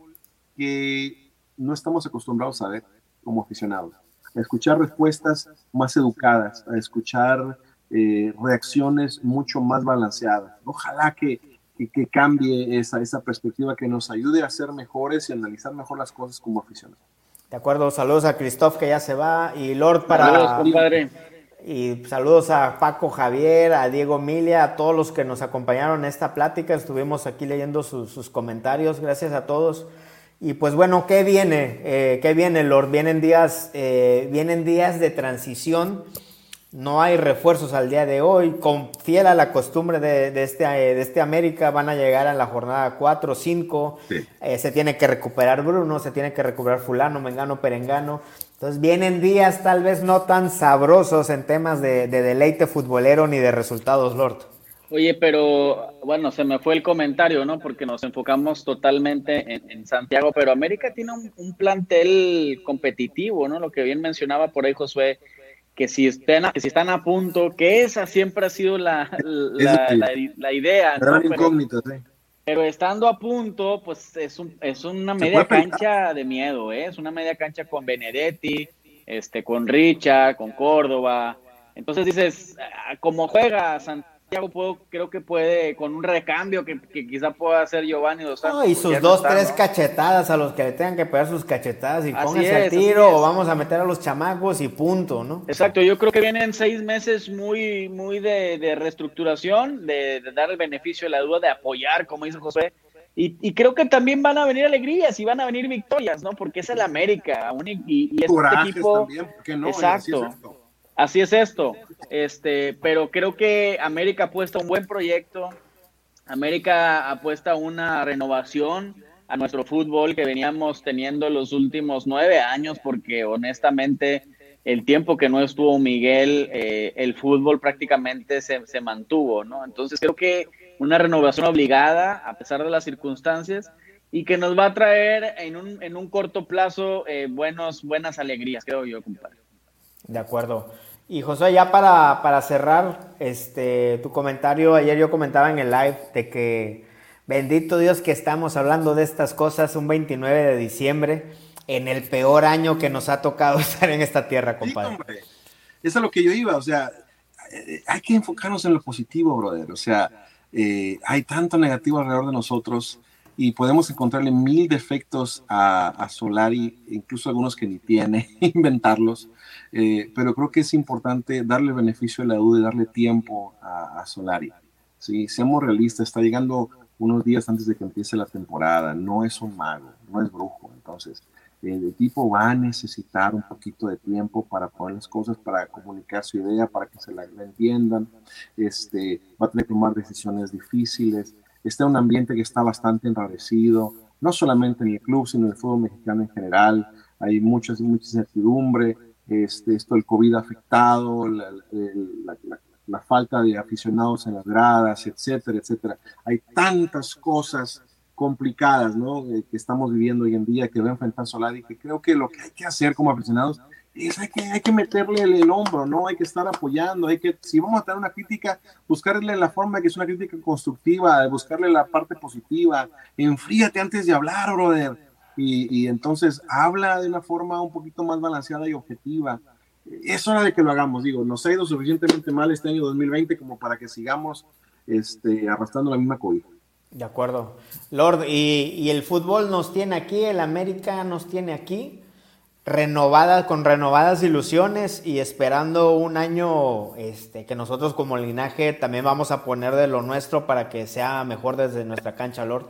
que no estamos acostumbrados a ver como aficionados. A escuchar respuestas más educadas, a escuchar Eh, reacciones mucho más balanceadas. Ojalá que, que, que cambie esa, esa perspectiva, que nos ayude a ser mejores y analizar mejor las cosas como aficionados. De acuerdo, saludos a Christoph, que ya se va, y Lord para... Saludos, compadre. Y saludos a Paco Javier, a Diego Milia, a todos los que nos acompañaron en esta plática. Estuvimos aquí leyendo sus, sus comentarios, gracias a todos. Y pues bueno, ¿qué viene? Eh, ¿Qué viene, Lord? Vienen días, eh, vienen días de transición. No hay refuerzos al día de hoy. Con fiel a la costumbre de, de, este, de este América, van a llegar a la jornada cuatro o cinco. Sí. Eh, se tiene que recuperar Bruno, se tiene que recuperar fulano, mengano, perengano. Entonces vienen días tal vez no tan sabrosos en temas de, de deleite futbolero ni de resultados, Lord. Oye, pero bueno, se me fue el comentario, ¿no? Porque nos enfocamos totalmente en, en Santiago, pero América tiene un, un plantel competitivo, ¿no? Lo que bien mencionaba por ahí Josué, que si, estén, que si están a punto, que esa siempre ha sido la, la, la, la idea, ¿no? Pero, incógnita, sí. Pero estando a punto, pues es, un, es una media cancha de miedo, ¿eh? Es una media cancha con Benedetti, este, con Richa, con Córdoba. Entonces dices, como juega Santiago, puedo, creo que puede, con un recambio que, que quizá pueda hacer Giovanni Dos Santos. No, y sus dos, está, tres ¿no? cachetadas a los que le tengan que pegar sus cachetadas y así pónganse al tiro o vamos a meter a los chamacos y punto, ¿no? Exacto, yo creo que vienen seis meses muy, muy de, de reestructuración, de, de dar el beneficio de la duda, de apoyar, como dice José, y, y creo que también van a venir alegrías y van a venir victorias, ¿no? Porque es el América, y, y este Corajes equipo... también, ¿por qué no? Exacto. Así es esto, este, pero creo que América apuesta a un buen proyecto, América apuesta a una renovación a nuestro fútbol que veníamos teniendo los últimos nueve años, porque honestamente el tiempo que no estuvo Miguel, eh, el fútbol prácticamente se, se mantuvo, ¿no? Entonces creo que una renovación obligada a pesar de las circunstancias y que nos va a traer en un, en un corto plazo eh, buenos, buenas alegrías, creo yo, compadre. De acuerdo. Y José, ya para, para cerrar este, tu comentario, ayer yo comentaba en el live de que bendito Dios que estamos hablando de estas cosas un veintinueve de diciembre, en el peor año que nos ha tocado estar en esta tierra, compadre. Sí, hombre. Eso es lo que yo iba, o sea, eh, hay que enfocarnos en lo positivo, brother, o sea, eh, hay tanto negativo alrededor de nosotros y podemos encontrarle mil defectos a, a Solari, incluso algunos que ni tiene, inventarlos. Eh, pero creo que es importante darle beneficio de la duda y darle tiempo a, a Solari. ¿Sí? Seamos realistas, está llegando unos días antes de que empiece la temporada, no es un mago, no es brujo, entonces el equipo va a necesitar un poquito de tiempo para poner las cosas, para comunicar su idea, para que se la, la entiendan, este, va a tener que tomar decisiones difíciles, está en un ambiente que está bastante enrarecido, no solamente en el club, sino en el fútbol mexicano en general, hay muchas, mucha incertidumbre. Este, esto el COVID ha afectado, la, la, la, la falta de aficionados en las gradas, etcétera, etcétera. Hay tantas cosas complicadas, ¿no? Eh, que estamos viviendo hoy en día, que va a enfrentar Solari, que creo que lo que hay que hacer como aficionados es, hay, que, hay que meterle el, el hombro, ¿no? Hay que estar apoyando, hay que, si vamos a tener una crítica, buscarle la forma de que es una crítica constructiva, buscarle la parte positiva, enfríate antes de hablar, brother, y, y entonces habla de una forma un poquito más balanceada y objetiva. Es hora de que lo hagamos, digo, nos ha ido suficientemente mal este año dos mil veinte como para que sigamos este, arrastrando la misma cobija. De acuerdo. Lord, y, y el fútbol nos tiene aquí, el América nos tiene aquí, renovada, con renovadas ilusiones y esperando un año este, que nosotros como linaje también vamos a poner de lo nuestro para que sea mejor desde nuestra cancha, Lord.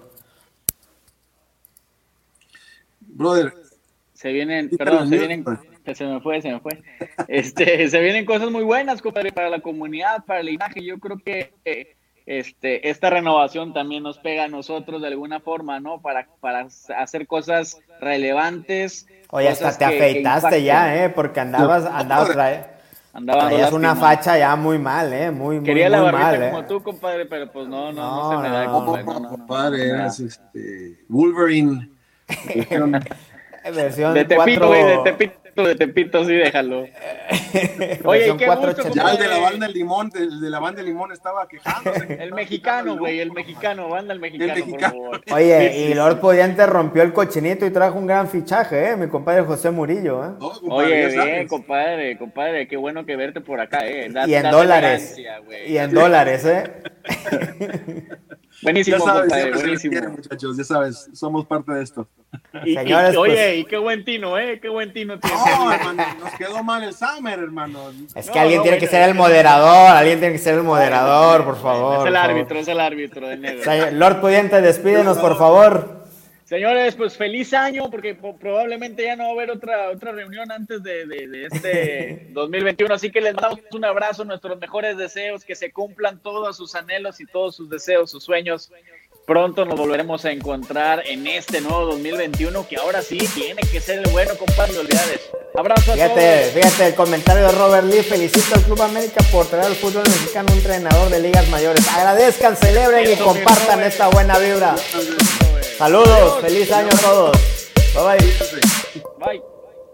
Brother. Se vienen, perdón, se vienen, se me fue, se me fue. Este, se vienen cosas muy buenas, compadre, para la comunidad, para el linaje. Yo creo que eh, este, esta renovación también nos pega a nosotros de alguna forma, ¿no? Para, para hacer cosas relevantes. Oye, hasta te que, afeitaste que ya, ¿eh? Porque andabas, andabas, trae, andabas traías una facha ya muy mal, ¿eh? Muy, muy, Quería muy la barbita mal, como ¿eh? tú, compadre, pero pues no, no, no, no, no se me da, no, compadre. No, No, no, no, compadre, no, no, eres este, Wolverine. Versión de Tepito, cuatro... güey, de Tepito, de Tepito, sí, déjalo. Oye, qué gusto, ya el de la banda del limón, el de la banda del limón estaba quejándose. El mexicano, güey, el mexicano, banda el mexicano, el mexicano. Por favor. Oye, sí, y sí, Lord sí. Pudiente rompió el cochinito y trajo un gran fichaje, ¿eh? Mi compadre José Murillo, ¿eh? No, compadre, Oye, bien, compadre, compadre, qué bueno que verte por acá, ¿eh? Da, y en dólares, y en dólares, ¿eh? Buenísimo, ya sabes, compadre, buenísimo. Quiere, muchachos, ya sabes, somos parte de esto. Y, Señores, y, oye, pues... y qué buen tino, ¿eh? Qué buen tino tiene. No, hermano, nos quedó mal el Summer, hermano. Es que no, alguien no, tiene bueno, que ser el moderador, alguien tiene que ser el moderador, por favor. Es el por árbitro, favor. es el árbitro del negro. Lord Pudiente, despídenos, por favor. Señores, pues feliz año, porque probablemente ya no va a haber otra otra reunión antes de, de, de este dos mil veintiuno, así que les damos un abrazo, nuestros mejores deseos, que se cumplan todos sus anhelos y todos sus deseos, sus sueños. Pronto nos volveremos a encontrar en este nuevo dos mil veintiuno, que ahora sí tiene que ser el bueno, compadre, olvidades. Abrazo a fíjate, todos. Fíjate, el comentario de Robert Lee, felicito al Club América por traer al fútbol mexicano un entrenador de ligas mayores. Agradezcan, celebren y compartan esta buena vibra. Saludos, feliz año a todos. Bye bye. Bye.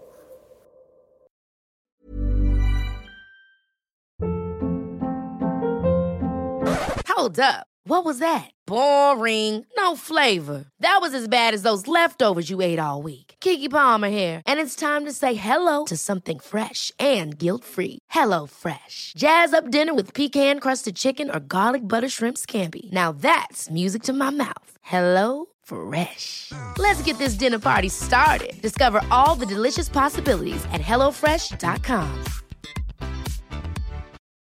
Hold up. What was that? Boring. No flavor. That was as bad as those leftovers you ate all week. Keke Palmer here, and it's time to say hello to something fresh and guilt-free. Hello Fresh. Jazz up dinner with pecan-crusted chicken or garlic butter shrimp scampi. Now that's music to my mouth. Hello Fresh. Let's get this dinner party started. Discover all the delicious possibilities at hello fresh dot com.